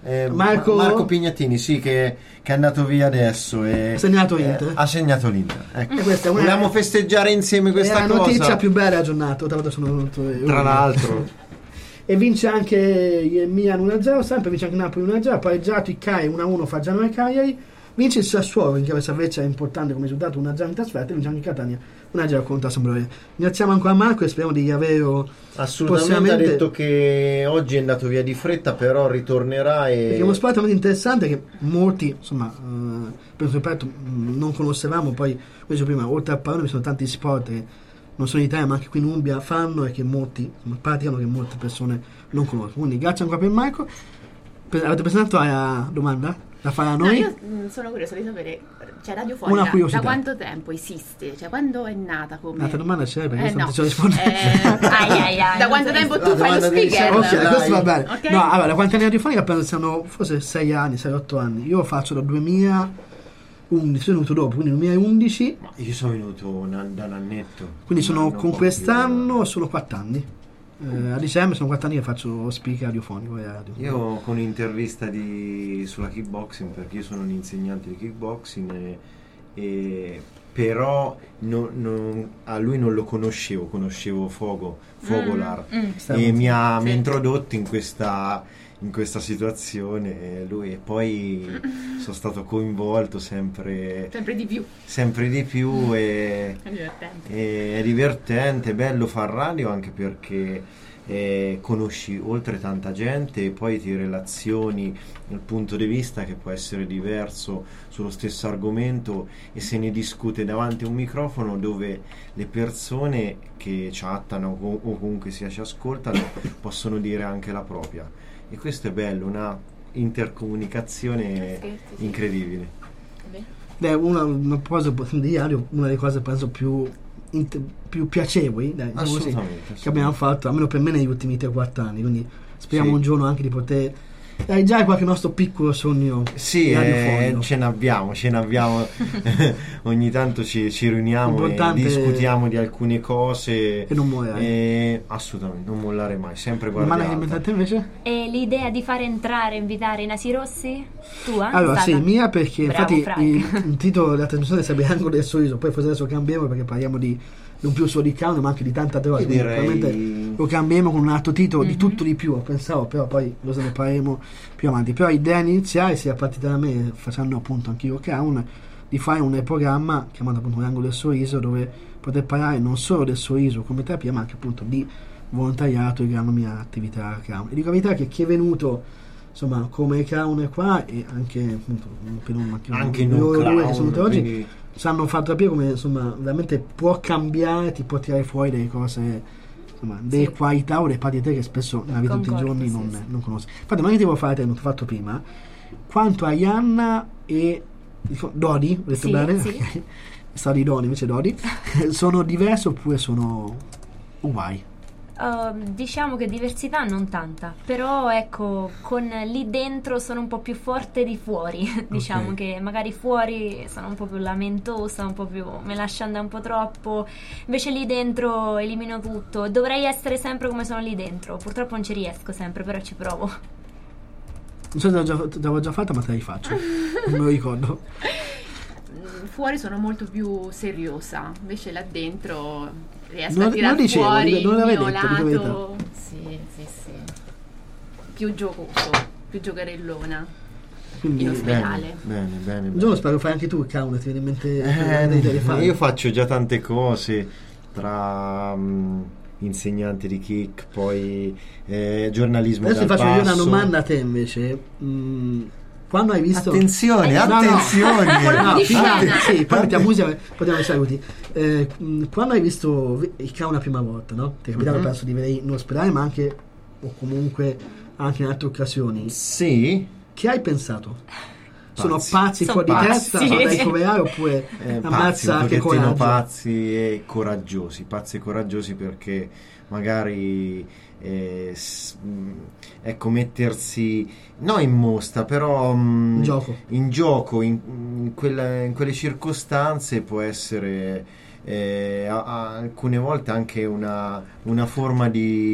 Eh, Marco- Marco Pignatini, sì, che, che è andato via adesso e Ha segnato eh, Inter. ha segnato l'Inter. Ecco. E questa è una- Vogliamo festeggiare insieme questa è la cosa. notizia più bella della giornata. Tra l'altro sono- Tra l'altro, E vince anche il Milan uno a zero, sempre vince anche il Napoli uno a zero, pareggiato il Cagliari uno a uno fa Genoa e Cagliari, vince il Sassuolo, che questa invece è importante come risultato, uno a zero in trasferta, e vince anche il Catania uno a zero contro la Sampdoria. Ringraziamo ancora Marco e speriamo di avere assolutamente prossimamente- ha detto che oggi è andato via di fretta, però ritornerà e perché è uno sport molto interessante che molti, insomma, eh, per ripeto, mh, non conoscevamo. Poi, come dicevo prima, oltre al pallone ci sono tanti sport che non solo in Italia ma anche qui in Umbria fanno e che molti insomma, praticano, che molte persone non conoscono. Quindi grazie ancora per Marco. Per- avete presentato la domanda da fare a No, noi? io mh, sono curiosa di sapere, cioè Una Radiofonica curiosità. da quanto tempo esiste? Cioè quando è nata come... L'altra domanda c'è perché Eh, questo no. non ti so rispondere. Eh, Ai, ai, ai, da non quanto so tempo la tu fai lo domanda devi speaker? sapere. Ok, Dai. questo va bene. Ok. No, allora, la quantità radiofonica penso siano forse sei anni, sei otto anni. Io faccio dal duemilaundici, sono venuto dopo, quindi duemilaundici, Ma io sono venuto un- da un annetto. quindi sono Un anno, con poco quest'anno più. sono quattro anni. Eh, a dicembre sono quattro anni che faccio speaker radiofonico e radio. Io con un'intervista di, sulla kickboxing, perché io sono un insegnante di kickboxing e, e- però non- non- a lui non lo conoscevo, conoscevo Fogo, Fogolar Mm, mm. Stiamo- e mi ha, mi ha Sì. introdotto in questa, in questa situazione e lui e poi sono stato coinvolto sempre, Sempre di più. sempre di più e, È divertente. e è divertente, è bello far radio anche perché eh, conosci oltre tanta gente e poi ti relazioni dal punto di vista che può essere diverso sullo stesso argomento e se ne discute davanti a un microfono dove le persone che chattano o o comunque sia ci ascoltano possono dire anche la propria e questo è bello, una intercomunicazione Scherzi, sì. incredibile. Beh, Beh, una, una cosa di radio, una delle cose penso più, int- più piacevoli dai, diciamo così, Assolutamente, che abbiamo fatto, almeno per me negli ultimi tre quattro anni, quindi speriamo Sì. un giorno anche di poter dai già qualche nostro piccolo sogno Sì, eh, radiofonico. ce n'abbiamo, ce n'abbiamo. Ogni tanto ci, ci riuniamo Importante- e discutiamo di alcune cose. E non muore. E assolutamente, non mollare mai, sempre Domanda guardare che alto. inventate invece? E l'idea di fare entrare e invitare i nasi rossi? Tua? Allora Stata? sì, mia perché Bravo, infatti Frank. il, il titolo della trasmissione sarebbe Angolo del Sorriso, poi forse adesso cambiamo perché parliamo di non più solo di Count ma anche di tanta droga, Io quindi direi- probabilmente lo cambiamo con un altro titolo di Mhm. tutto di più, pensavo, però poi lo separeremo più avanti. Però l'idea iniziale sia partita da me, facendo appunto anch'io Count, di fare un programma chiamato appunto Angolo del Sorriso dove poter parlare non solo del sorriso come terapia ma anche appunto di volontariato e la mia attività Count. E dico la verità che chi è venuto insomma come clown qua e anche appunto per un, Anche loro non due clown, che sono venuti oggi quindi- sanno far capire come insomma veramente può cambiare, ti può tirare fuori delle cose, insomma delle Sì. qualità o delle parti di te che spesso nella vita di tutti i Concordo, giorni sì, non, sì. non conosci. Infatti magari ti devo fare te, non ti ho fatto prima quanto a Ianna e dico, Dodi, ho detto Sì, bene? sì. Ok. Sta di Dodi invece Dodi sono diverse oppure sono uguali? Uh, diciamo che diversità non tanta, però ecco, con lì dentro sono un po' più forte di fuori. Diciamo Ok. che magari fuori sono un po' più lamentosa, un po' più me lascia andare un po' troppo, invece lì dentro elimino tutto. Dovrei essere sempre come sono lì dentro, purtroppo non ci riesco sempre, però ci provo. Non so se l'avevo già, l'avevo già fatta ma te la rifaccio, non me lo ricordo. mm, fuori sono molto più seriosa, invece là dentro riesco Non- a tirar non dicevo, fuori non il l'avevi mio detto, dico la lato. Sì, sì, sì. Più giocoso, più giocherellona. Quindi In un ospedale. Bene, bene, bene. giorno spero fai anche tu il Count, ti viene in mente Eh, un'idea di fare. io faccio già tante cose tra mm, insegnante di kick, poi eh, giornalismo Adesso ti dal faccio io una basso. domanda a te invece. Mm, quando hai visto Attenzione, Eh, no, no. attenzione. No, Di scusate, scena. sì, poi mettiamo musica, potremmo saluti. Eh, mh, quando hai visto il Count la prima volta, no? Ti è capitato Mhm. penso di vedere in ospedale, ma anche o comunque anche in altre occasioni. Sì, Che hai pensato? Sono Pazzi. pazzi Sono fuori di pazzi. testa, sono da ricoverare oppure eh, pazzi, un ammazza che pochettino coraggio? pazzi e coraggiosi, pazzi e coraggiosi perché magari eh, s- mh, ecco mettersi no in mostra però mh, In gioco. in gioco in, in quelle, in quelle circostanze può essere eh, a- a- alcune volte anche una, una forma di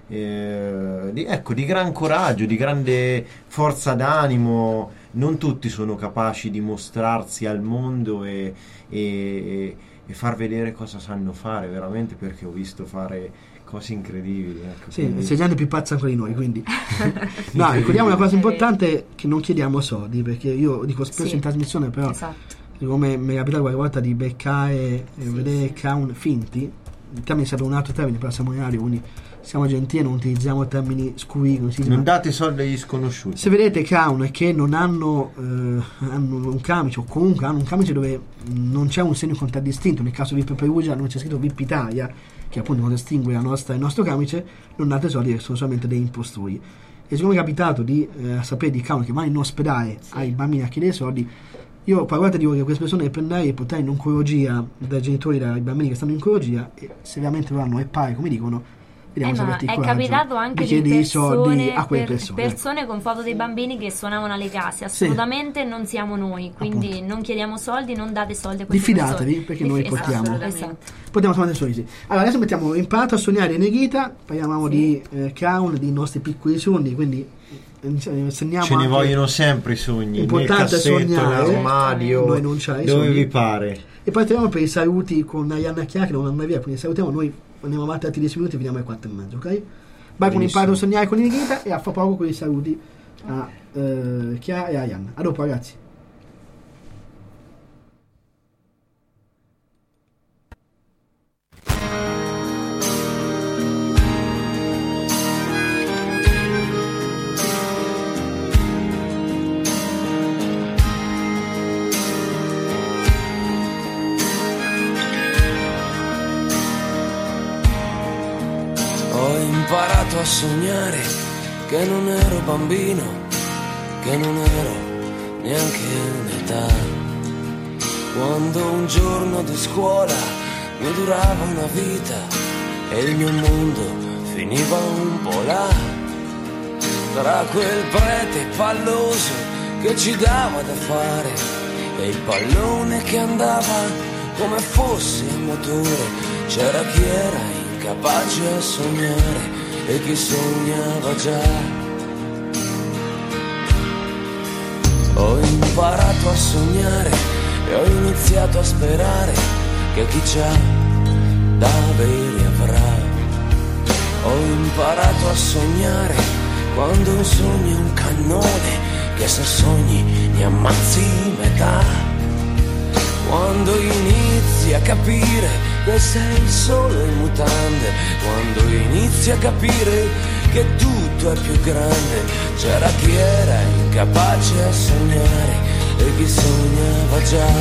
eh, di, ecco, di gran coraggio, di grande forza d'animo. Non tutti sono capaci di mostrarsi al mondo e, e, e far vedere cosa sanno fare veramente, perché ho visto fare cose incredibili, ecco. Sì, Quindi- c'è gente più pazza ancora di noi, quindi no, ricordiamo una cosa importante, che non chiediamo soldi, perché io dico spesso Sì. in trasmissione, però Esatto. come mi è capitato qualche volta di beccare e vedere clown finti, il termine sarebbe un altro termine, però siamo in radio, quindi siamo gentili, non utilizziamo termini scuri, non si dice, non ma- date soldi agli sconosciuti. se vedete clown che non hanno, eh, hanno un camice, o comunque hanno un camice dove non c'è un segno contraddistinto, nel caso V I P Perugia non c'è scritto V I P Italia, che appunto contraddistingue la nostra, il nostro camice, non date soldi, sono solamente dei imposturi. E siccome è capitato di eh, sapere di clown che vanno in ospedale ai bambini a chiedere soldi, io poi guarda dico che queste persone le prenderei e portare in oncologia dai genitori, dai bambini che stanno in oncologia, e se veramente loro hanno e pare, come dicono, vediamo Eh, se ma avete il è coraggio capitato anche di di chiedere i soldi persone, a quelle per- persone. ecco. persone con foto dei bambini che suonavano alle casse. Assolutamente non siamo noi, quindi Appunto. non chiediamo soldi, non date soldi a queste Diffidatevi, persone. perché noi Diffi- portiamo. Assolutamente. Esatto. Portiamo solamente sorrisi. Allora adesso mettiamo Imparato a sognare Neghita, parliamo Sì. di eh, clown, di nostri piccoli sogni, quindi eh, insegniamo Ce ne anche- vogliono sempre i sogni, nel Importante cassetto, sognare. nell'armadio, Noi non c'hai i dove soldi. vi pare. E poi teniamo per i saluti con Arianna Chiara che non andrà via, quindi salutiamo, noi andiamo avanti altri dieci minuti e finiamo alle quattro e mezzo, ok? Vai con Benissimo. Imparato a sognare con Neghita e a fra poco con i saluti a eh, Chiara e Arianna. A dopo ragazzi. Ho imparato a sognare che non ero bambino, che non ero neanche un'età. Quando un giorno di scuola mi durava una vita e il mio mondo finiva un po' là, tra quel prete palloso che ci dava da fare e il pallone che andava come fosse il motore. C'era chi era incapace a sognare e chi sognava già. Ho imparato a sognare e ho iniziato a sperare che chi c'ha da avere avrà. Ho imparato a sognare quando un sogno è un cannone che se sogni ne ammazzi metà. Quando inizi a capire che sei solo in mutande, quando inizi a capire che tutto è più grande, c'era chi era incapace a sognare e chi sognava già.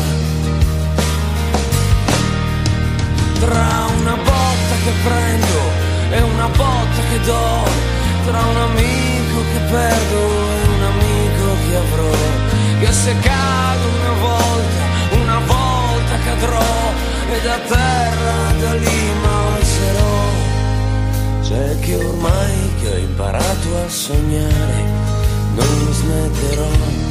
Tra una botta che prendo e una botta che do, tra un amico che perdo e un amico che avrò, che se cado una volta, una volta cadrò e da terra da lì m'alzerò. C'è che ormai che ho imparato a sognare non smetterò.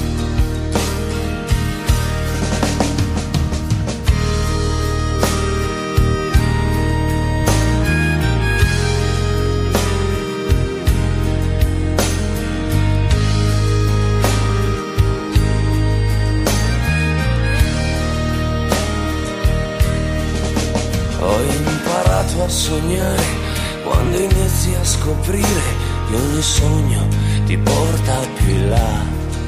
Ho imparato a sognare quando inizi a scoprire che ogni sogno ti porta più in là,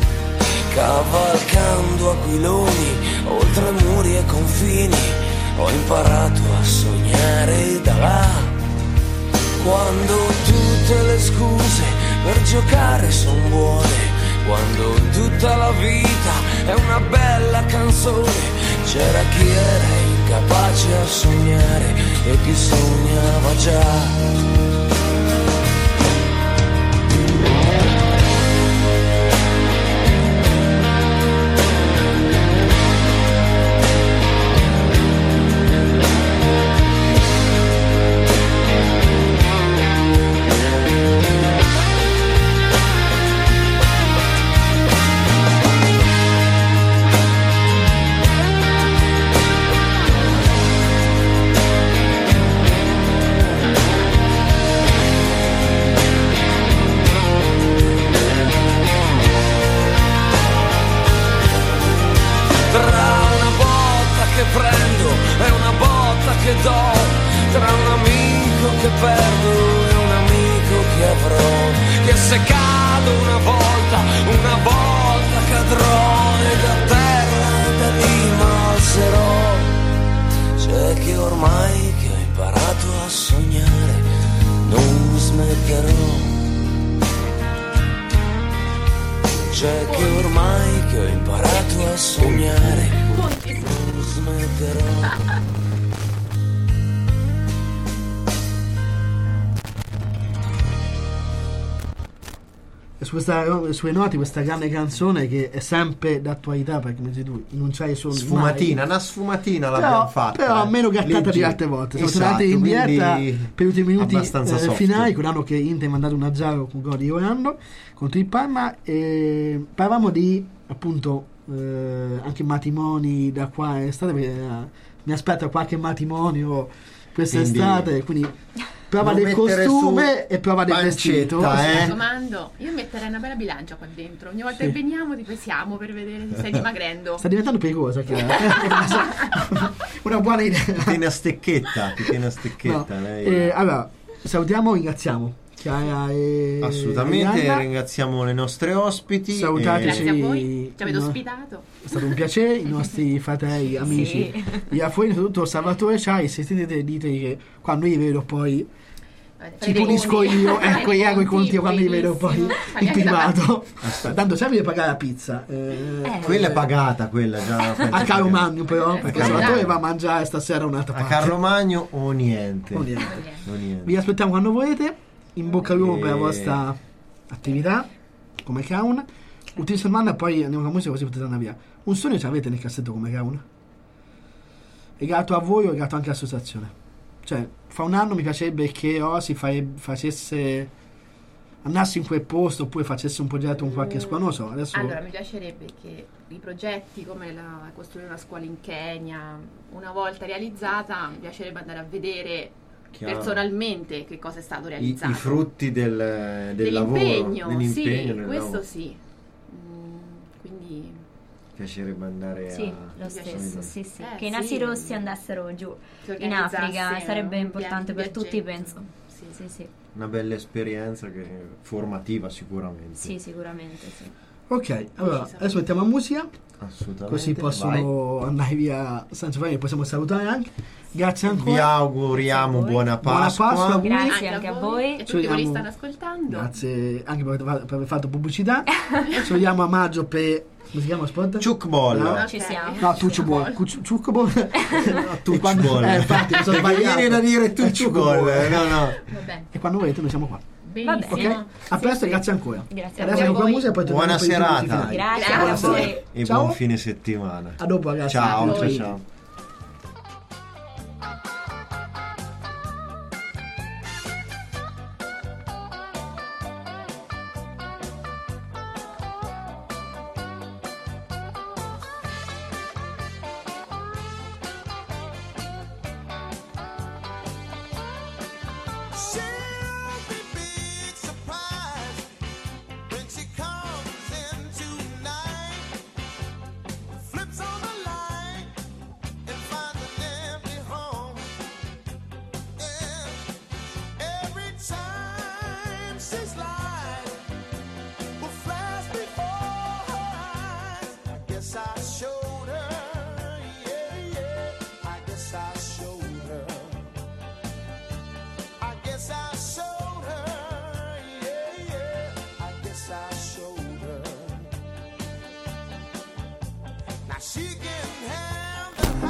cavalcando aquiloni oltre muri e confini. Ho imparato a sognare da là, quando tutte le scuse per giocare son buone, quando tutta la vita è una bella canzone. C'era chi era incapace a sognare e chi sognava già. che prendo e una botta che do, tra un amico che perdo e un amico che avrò, che se cado una volta, una volta cadrò e da terra da lì m'alzerò. C'è che ormai che ho imparato a sognare non smetterò. C'è che ormai che ho imparato a sognare non smetterò. E su questa, sue note questa grande canzone che è sempre d'attualità, perché come dici tu non c'hai solo Sfumatina, mai. una sfumatina Però, l'abbiamo fatta. però eh. meno gattata Leggi. di altre volte. Siamo Esatto, tornati in diretta quindi per gli ultimi minuti abbastanza eh, soft. finali, ricordando che Inter ha mandato un a zero con gol di Orlando contro il Parma, e parlavamo di appunto eh, anche matrimoni da qua a estate, perché eh, mi aspetta qualche matrimonio quest'estate, quindi prova non del mettere costume su e prova del pancetta, vestito. eh. Mi raccomando, io metterei una bella bilancia qua dentro. Ogni volta Sì. che veniamo ti pesiamo per vedere se stai dimagrendo. Sta diventando pericolosa, Chiara. Una buona idea. Ti tiene a stecchetta, ti tiene a stecchetta. No. lei. Eh, allora, salutiamo, ringraziamo Chiara e Assolutamente, e Anna. ringraziamo le nostre ospiti. Salutateci. Grazie a voi, ci avete No. ospitato. È stato un piacere, i nostri fratelli, amici. Sì. E a voi, soprattutto Salvatore Ciai, se siete dite che quando li vedo poi ci pulisco io, ecco, io hago i conti quando li vedo poi in privato. Tanto serve di pagare la pizza. Eh, Eh, Quella è pagata, quella già. penso a Carlo che- Magno però, Eh, perché sì. Salvatore va a mangiare stasera un'altra A parte. Carlo Magno o niente. O niente. O niente. Vi aspettiamo quando volete. In bocca al lupo per la E- vostra attività come Crown. Ultima settimana poi andiamo con la musica così potete andare via. Un sogno ce l'avete nel cassetto come Crown? Legato a voi o legato anche all'associazione? Cioè, fra un anno mi piacerebbe che Osi fare- facesse andassi in quel posto oppure facesse un progetto con qualche scuola, non lo so. Adesso Allora, mi piacerebbe che i progetti come la, costruire una scuola in Kenya, una volta realizzata, mi piacerebbe andare a vedere Chiaro. personalmente che cosa è stato I, realizzato. i frutti del, del lavoro, dell'impegno, dell'impegno sì, nel questo lavoro. sì. Mm, quindi Piacerebbe andare Sì, a... lo stesso, sì, sì. Eh, che i nasi sì. rossi andassero giù si in Africa organizzasse sarebbe un importante via- per tutti, viaggetto. penso. Sì. Sì, sì, Una bella esperienza che formativa sicuramente. sì, sicuramente, sì. ok, allora adesso mettiamo la musica Assolutamente. così possono andare via senza fare, possiamo salutare anche. Grazie Vai. ancora. Vi auguriamo Grazie a voi. buona Buona Pasqua. Pasqua. Grazie anche a voi. E Ci tutti quelli che vediamo- stanno ascoltando. Grazie anche per, per aver fatto pubblicità. Ci vediamo a maggio per come si chiama lo spot? Ciuc Ball. No. Ci siamo. No, Tuccio Ball. Tuccio Ball. Tucci quando- Ball. eh, infatti, mi sono Perché sbagliato. viene da dire È Tucci Tuccio Ball. Ball. No, no. Va bene. E quando volete noi siamo qua. Benissimo. Ok? A presto e grazie ancora. Grazie a Adesso voi. con la musica e poi torniamo Buona per i saluti serata. finali. Grazie Buona a sera. voi. E Ciao. buon fine settimana. A dopo ragazzi. Ciao, A ciao, voi. ciao. She'll be big surprised when she comes in tonight. Flips on the light and finds an empty home. Yeah. Every time she's lied will flash before her eyes. I guess I showed her, yeah, yeah. I guess I showed her. I guess I showed her, yeah, yeah. I guess I showed her. Now she can have the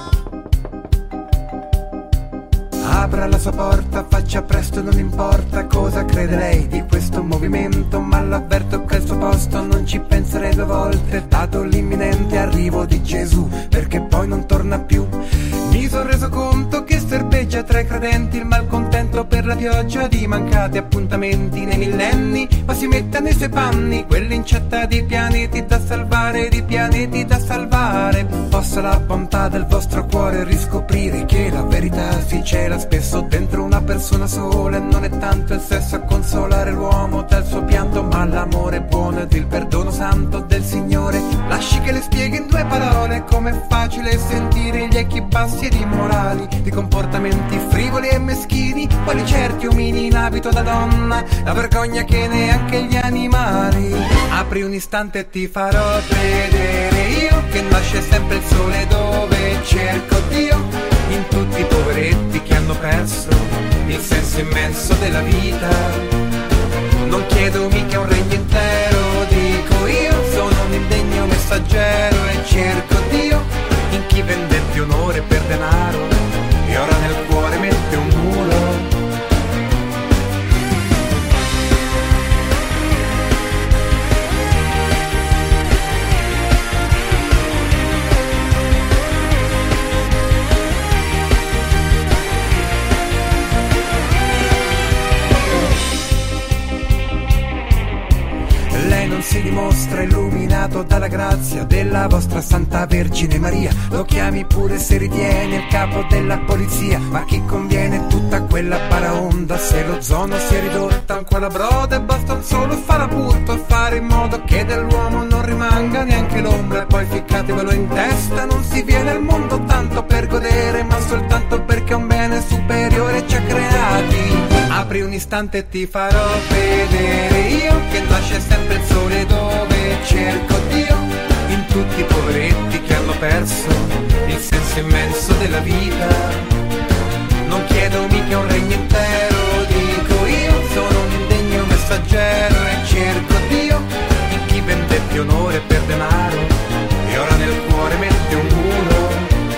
house. Apra la sua porta, faccia presto, non importa cosa crede lei di questo movimento, ma l'avverto che al suo posto non ci penserei due volte, dato l'imminente arrivo di Gesù, perché poi non torna più. Mi sono reso conto che serpeggia tra i credenti il malcontento per la pioggia di mancati appuntamenti nei millenni, ma si mette nei suoi panni quell'incetta di pianeti da salvare, di pianeti da salvare. Possa la bontà del vostro cuore riscoprire che la verità si cela spesso dentro una persona sola, e non è tanto il sesso a consolare l'uomo dal suo pianto, ma l'amore buono ed il perdono santo del Signore. Lasci che le spieghi in due parole com'è facile sentire gli echi certi comportamenti frivoli e meschini, quali certi omini in abito da donna, la vergogna che neanche gli animali. Apri un istante e ti farò vedere io che nasce sempre il sole dove cerco Dio, in tutti i poveretti che hanno perso il senso immenso della vita. Non chiedo mica un regno intero, dico io sono un indegno messaggero e cerco Dio in chi vendette onore per denaro e ora nel cuore mette un muro. Non si dimostra illuminato dalla grazia della vostra Santa Vergine Maria. Lo chiami pure se ritiene il capo della polizia, ma chi conviene tutta quella paraonda se lo zono si è ridotta a un quadrobrodo e basta un solo farabutto a fare in modo che dell'uomo non rimanga neanche l'ombra. E poi ficcatevelo in testa, non si viene al mondo tanto per godere, ma soltanto perché un bene superiore ci ha creati. Apri un istante e ti farò vedere io che nasce sempre il sole dove cerco Dio, in tutti i poveretti che hanno perso il senso immenso della vita. Non chiedo mica un regno intero, dico io sono un indegno messaggero e cerco Dio in chi vendette onore per denaro e ora nel cuore mette un muro.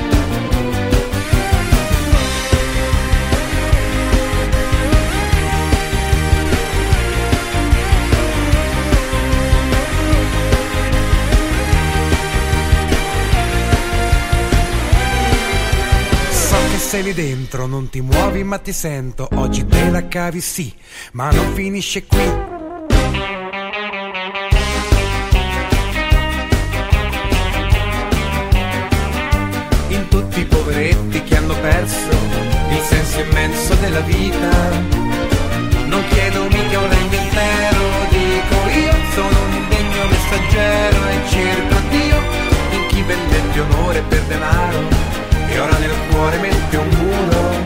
Sei lì dentro, non ti muovi ma ti sento, oggi te la cavi sì, ma non finisce qui. In tutti i poveretti che hanno perso il senso immenso della vita, non chiedo mica un regno intero, dico io sono un indegno messaggero e cerco Dio in chi vendette onore per denaro e ora nel cuore mette un muro.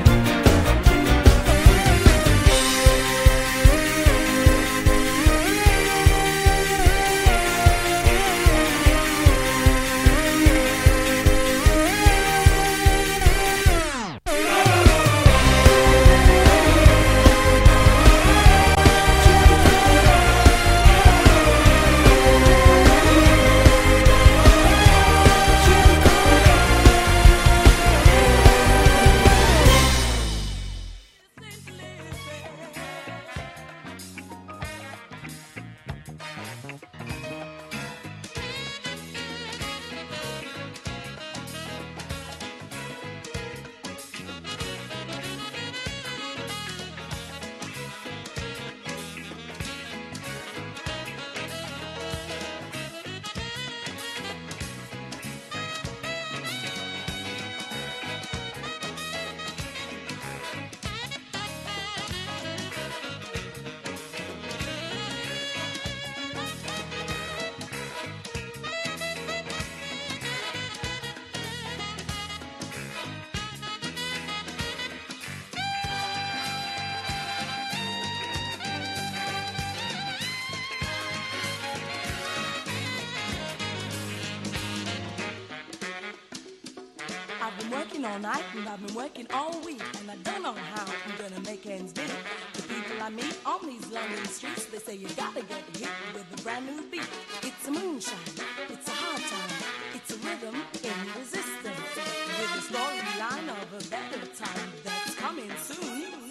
I've been working all night and I've been working all week, and I don't know how I'm gonna make ends meet. The people I meet on these London streets, they say you gotta get hit with a brand new beat. It's a moonshine, it's a hard time, it's a rhythm in resistance, with a storyline of a better time that's coming soon.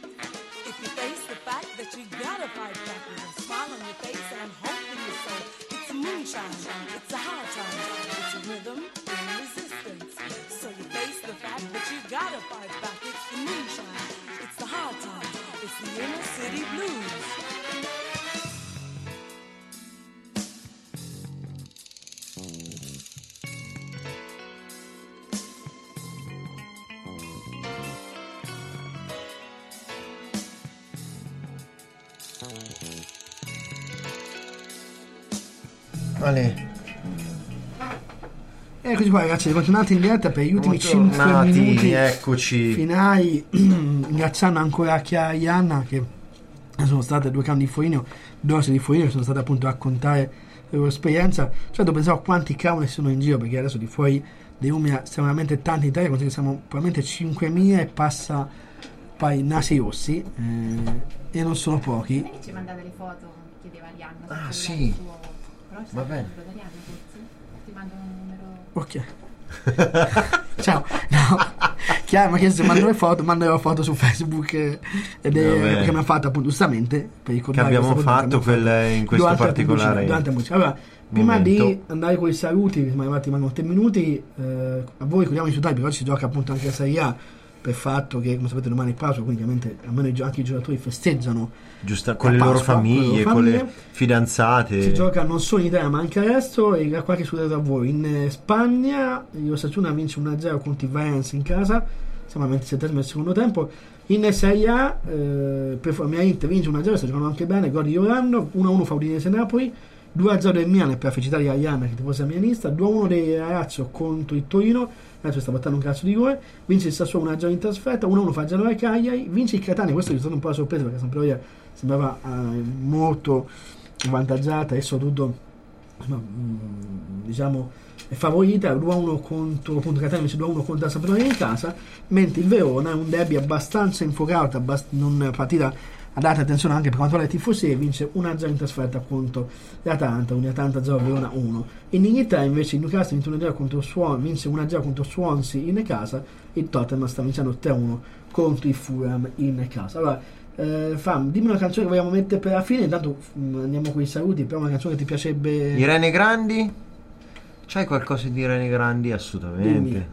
If you face the fact that you gotta fight back with a smile on your face and hope in your soul, it's a moonshine, it's a hard time, it's a rhythm in resistance. So you face the fact that you gotta fight back. It's the moonshine, it's the hard time, it's the inner city blues. Ale. Eccoci qua ragazzi, continuate in diretta per gli ultimi cinque Tornati, minuti eccoci. finali, ringraziando ancora Chiara e Anna che sono state due canne di Foligno, due osse di Foligno che sono state appunto a raccontare la loro esperienza. Certo pensavo quanti cavoli sono in giro, perché adesso di fuori dei Umia siamo veramente tanti in Italia, consiglio che siamo probabilmente cinquemila e passa poi nasi rossi, eh, e non sono pochi. Ci mandate le foto, chiedeva Arianna. Ah, sì. Però ci Va sta il bene. numero d'Arianna, forse? Ti mando un numero. Ok. Ciao. No. Chiaro, ma che se mando le foto, mando le foto su Facebook, eh, ed è Vabbè. che abbiamo fatto appunto giustamente per Che ricordare abbiamo questa cosa che fatto abbiamo quel, in questo durante la particolare pubblicità, durante la musica. Allora, prima momento. di andare con i saluti, siamo arrivati a tre minuti, eh, a voi ricordiamo i risultati, perché oggi si gioca appunto anche la Serie A, per fatto che come sapete domani è Pasqua, quindi ovviamente almeno i gio- anche i giocatori festeggiano giusta, con le la loro Pasqua, con le loro famiglie, con le famiglie. fidanzate. Si gioca non solo in Italia ma anche all'estero, e qualche scudeto a voi. In eh, Spagna l'Osasuna vince uno a zero contro il Valencia in casa, siamo al ventisettesimo del secondo tempo. In Serie A eh, per la mia Inter vince uno a zero, sta giocando anche bene, gol di Orlando, uno a uno fa Udinese Napoli, due a zero del Milan per la felicità di Arianna che tifosa milanista, due a uno dei Lazio contro il Torino, Lazio sta battendo un cazzo di gol, vince il Sassuolo uno a zero in trasferta, uno a uno fa Genoa e Cagliari, vince il Catania, questo è stato un po' la sorpresa perché Sampdoria sembrava eh, molto avvantaggiata e soprattutto insomma, mh, diciamo è favorita, due a uno contro appunto Catania, invece due a uno contro la Sampdoria in casa, mentre il Verona è un derby abbastanza infuocato, abbast- non partita a dare attenzione anche per quanto riguarda i tifosi, vince uno a zero in trasferta contro l'Atalanta, un Atalanta zero Verona uno. In Inghilterra invece il Newcastle vince uno a zero contro Swan, vince uno a zero contro Swansea in casa, il Tottenham sta vincendo tre a uno contro il Fulham in casa. Allora eh, Fam, dimmi una canzone che vogliamo mettere per la fine, intanto mh, andiamo con i saluti, però una canzone che ti piacerebbe. Irene Grandi? C'hai qualcosa di Irene Grandi? Assolutamente.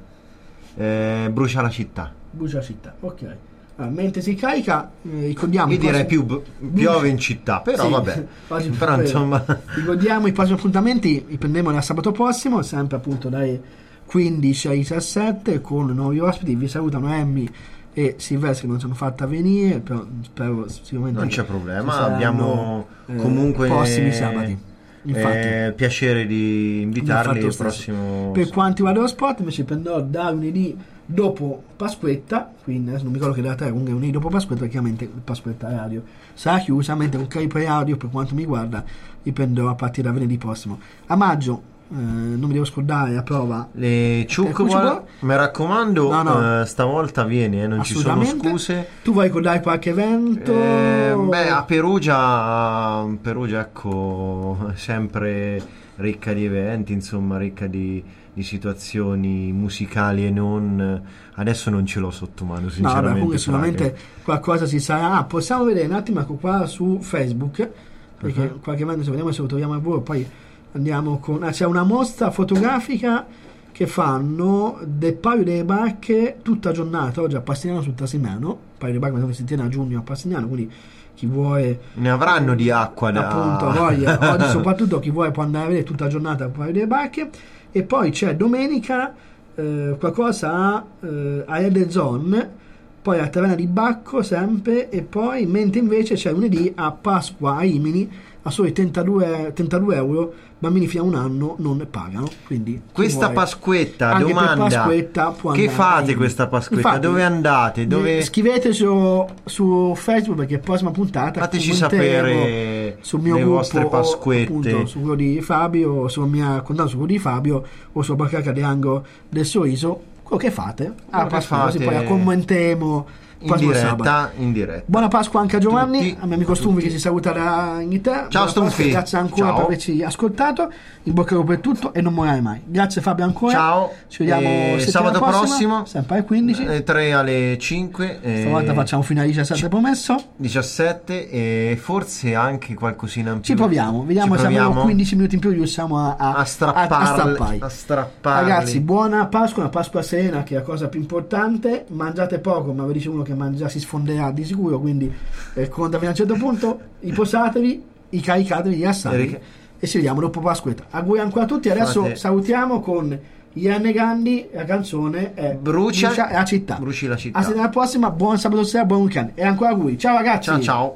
Eh, brucia la città. Brucia la città, ok. Allora, mentre si carica, eh, ricordiamo. Io i direi prossimi- più piove in città, però Sì, vabbè. oggi Però per- insomma. Ricordiamo i prossimi appuntamenti, li prenderemo da sabato prossimo, sempre appunto dai quindici ai diciassette, con nuovi ospiti. Vi salutano Emmy e Silvestri che non sono fatta venire, però spero sicuramente Non c'è ci problema, saranno, abbiamo eh, comunque prossimi sabati. Infatti, eh, piacere di invitarli Fatto il stesso. prossimo. Per quanto riguarda lo sport, invece prenderò da lunedì dopo Pasquetta, quindi adesso non mi ricordo che data è, comunque lunedì dopo Pasquetta, chiaramente il Pasquetta Radio sarà chiusa, mentre con Caripe Radio per quanto mi riguarda li prenderò a partire da venerdì prossimo. A maggio eh, non mi devo scordare a prova Le ciuc, Eccoci guarda, qua. mi raccomando, No, no. eh, stavolta vieni, eh, non ci sono Assolutamente. scuse. Tu vuoi ricordare qualche evento? Eh, beh, a Perugia, Perugia, ecco, sempre ricca di eventi, insomma, ricca di, di situazioni musicali e non. Adesso non ce l'ho sotto mano, No, sinceramente. vabbè, comunque Fraga. sicuramente qualcosa ci sarà. Ah, possiamo vedere un attimo ecco qua su Facebook, perché Uh-huh. qualche evento, se vediamo se lo troviamo a voi, poi andiamo con. Ah, c'è una mostra fotografica che fanno del Paio delle Barche tutta giornata oggi a Passignano sul Tasimano. Paio delle Barche dove si tiene a giugno a Passignano, quindi chi vuole Ne avranno di acqua da. appunto voglia oggi soprattutto chi vuole può andare a vedere tutta la giornata al Paio delle Barche. E poi c'è domenica eh, qualcosa a, eh, a Red Zone, poi a Taverna di Bacco sempre, e poi mentre invece c'è lunedì a Pasqua a Imini a soli trentadue, trentadue euro, bambini fino a un anno non ne pagano, quindi chi Questa vuole- Pasquetta, anche per domanda, Pasquetta può che andare fate a Imini. questa Pasquetta? Infatti, Dove andate? Dove. eh, scrivete su, su Facebook, perché prossima puntata Fateci commenteremo sapere sul mio le gruppo vostre o, Pasquette. appunto su quello di Fabio, o sulla mia contatto su quello di Fabio o sulla baccacca di Ango del Sorriso, quello che fate a che Pasqua, così fate poi la commenteremo il in prossimo sabato. diretta, in diretta. Buona Pasqua anche a Giovanni, Tutti, a mio amico Stumvi tutti. che ci saluta da Inghilterra. Ciao, Buona Pasqua, Stumfi. grazie ancora Ciao. per averci ascoltato, in bocca al lupo per tutto e non morire mai. Grazie Fabio ancora. Ciao. Ci vediamo Eh, settimana sabato prossima, prossimo, sempre alle quindici. eh, tre alle cinque, eh, Stavolta facciamo fino alle diciassette promesso. diciassette e forse anche qualcosina in più. Ci proviamo, vediamo Ci se abbiamo proviamo quindici minuti in più riusciamo a, a, a strapparli, a strappare. a strapparli. Ragazzi, buona Pasqua, una Pasqua serena che è la cosa più importante. Mangiate poco, ma vi dice uno che mangia si sfonderà di sicuro, quindi eh, conta fino a un certo punto, riposatevi, ricaricatevi, rilassatevi Ric- e ci vediamo dopo Pasquetta. Auguri ancora a tutti, adesso Fate- salutiamo con Ianne Grandi, la canzone è Brucia- la città. Bruci la città. A settimana prossima, buon sabato sera, buon weekend e ancora auguri. Ciao ragazzi. Ciao ciao.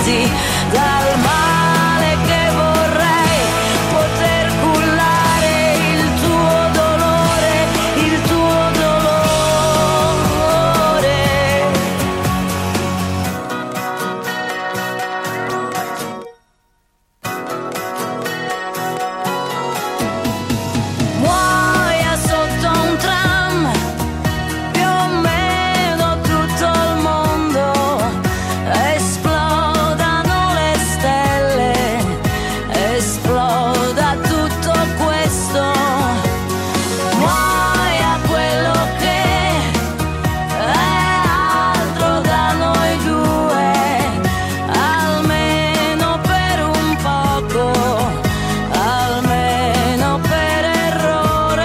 distratti dal male che vorrei poter cullare il tuo dolore, il tuo dolore. Muoia sotto un tram, più o meno tutto il mondo, esplodano le stelle, esploda tutto questo. Muoia quello che è altro da noi due, almeno per un poco, almeno per errore.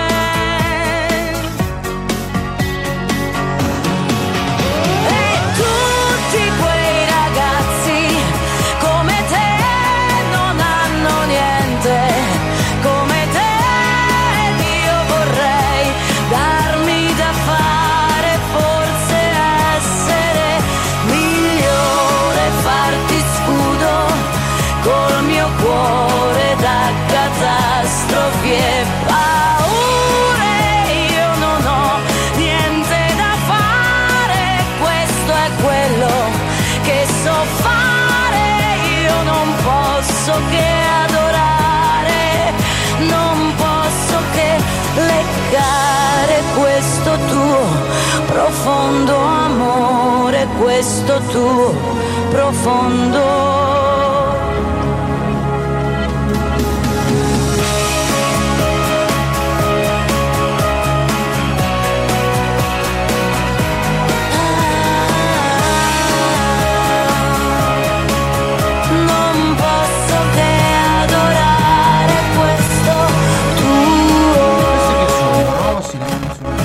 E tutti quei ragazzi come te non hanno niente, come te io vorrei darmi da fare, forse essere migliore, farti scudo col mio cuore da catastrofi e paure. Io non ho niente da fare, questo è quello che so fare. Io non posso che adorare, non posso che leccare questo tuo profondo amore, questo tuo profondo. Non posso che adorare questo Questi che tuo sono rossi, le mani sulla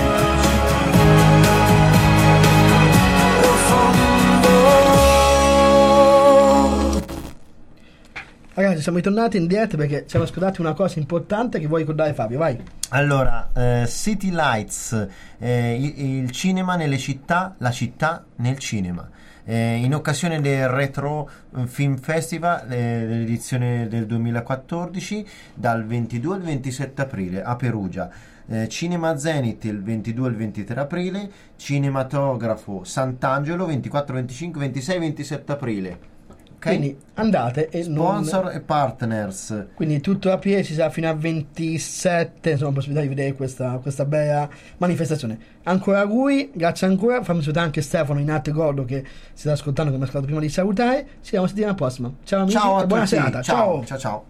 profondo. Ragazzi, siamo ritornati in diretta perché ci siamo scordati una cosa importante che vuoi ricordare, Fabio, vai. Allora, eh, City Lights, eh, il, il cinema nelle città, la città nel cinema. Eh, in occasione del Retro Film Festival, eh, l'edizione del duemilaquattordici, dal ventidue al ventisette aprile a Perugia. Eh, Cinema Zenith il ventidue al ventitré aprile, Cinematografo Sant'Angelo ventiquattro, venticinque, ventisei, ventisette aprile. Ok? Quindi andate e non... Sponsor e partners. Quindi tutto aprile ci sarà fino al ventisette, insomma, possibilità di vedere questa, questa bella manifestazione. Ancora a lui, grazie ancora, fammi salutare anche Stefano in arte Gordo che si sta ascoltando, che mi ha ascoltato prima di salutare. Ci vediamo settimana prossima. Ciao amici Ciao a e buona tutti. serata. Ciao, ciao, ciao.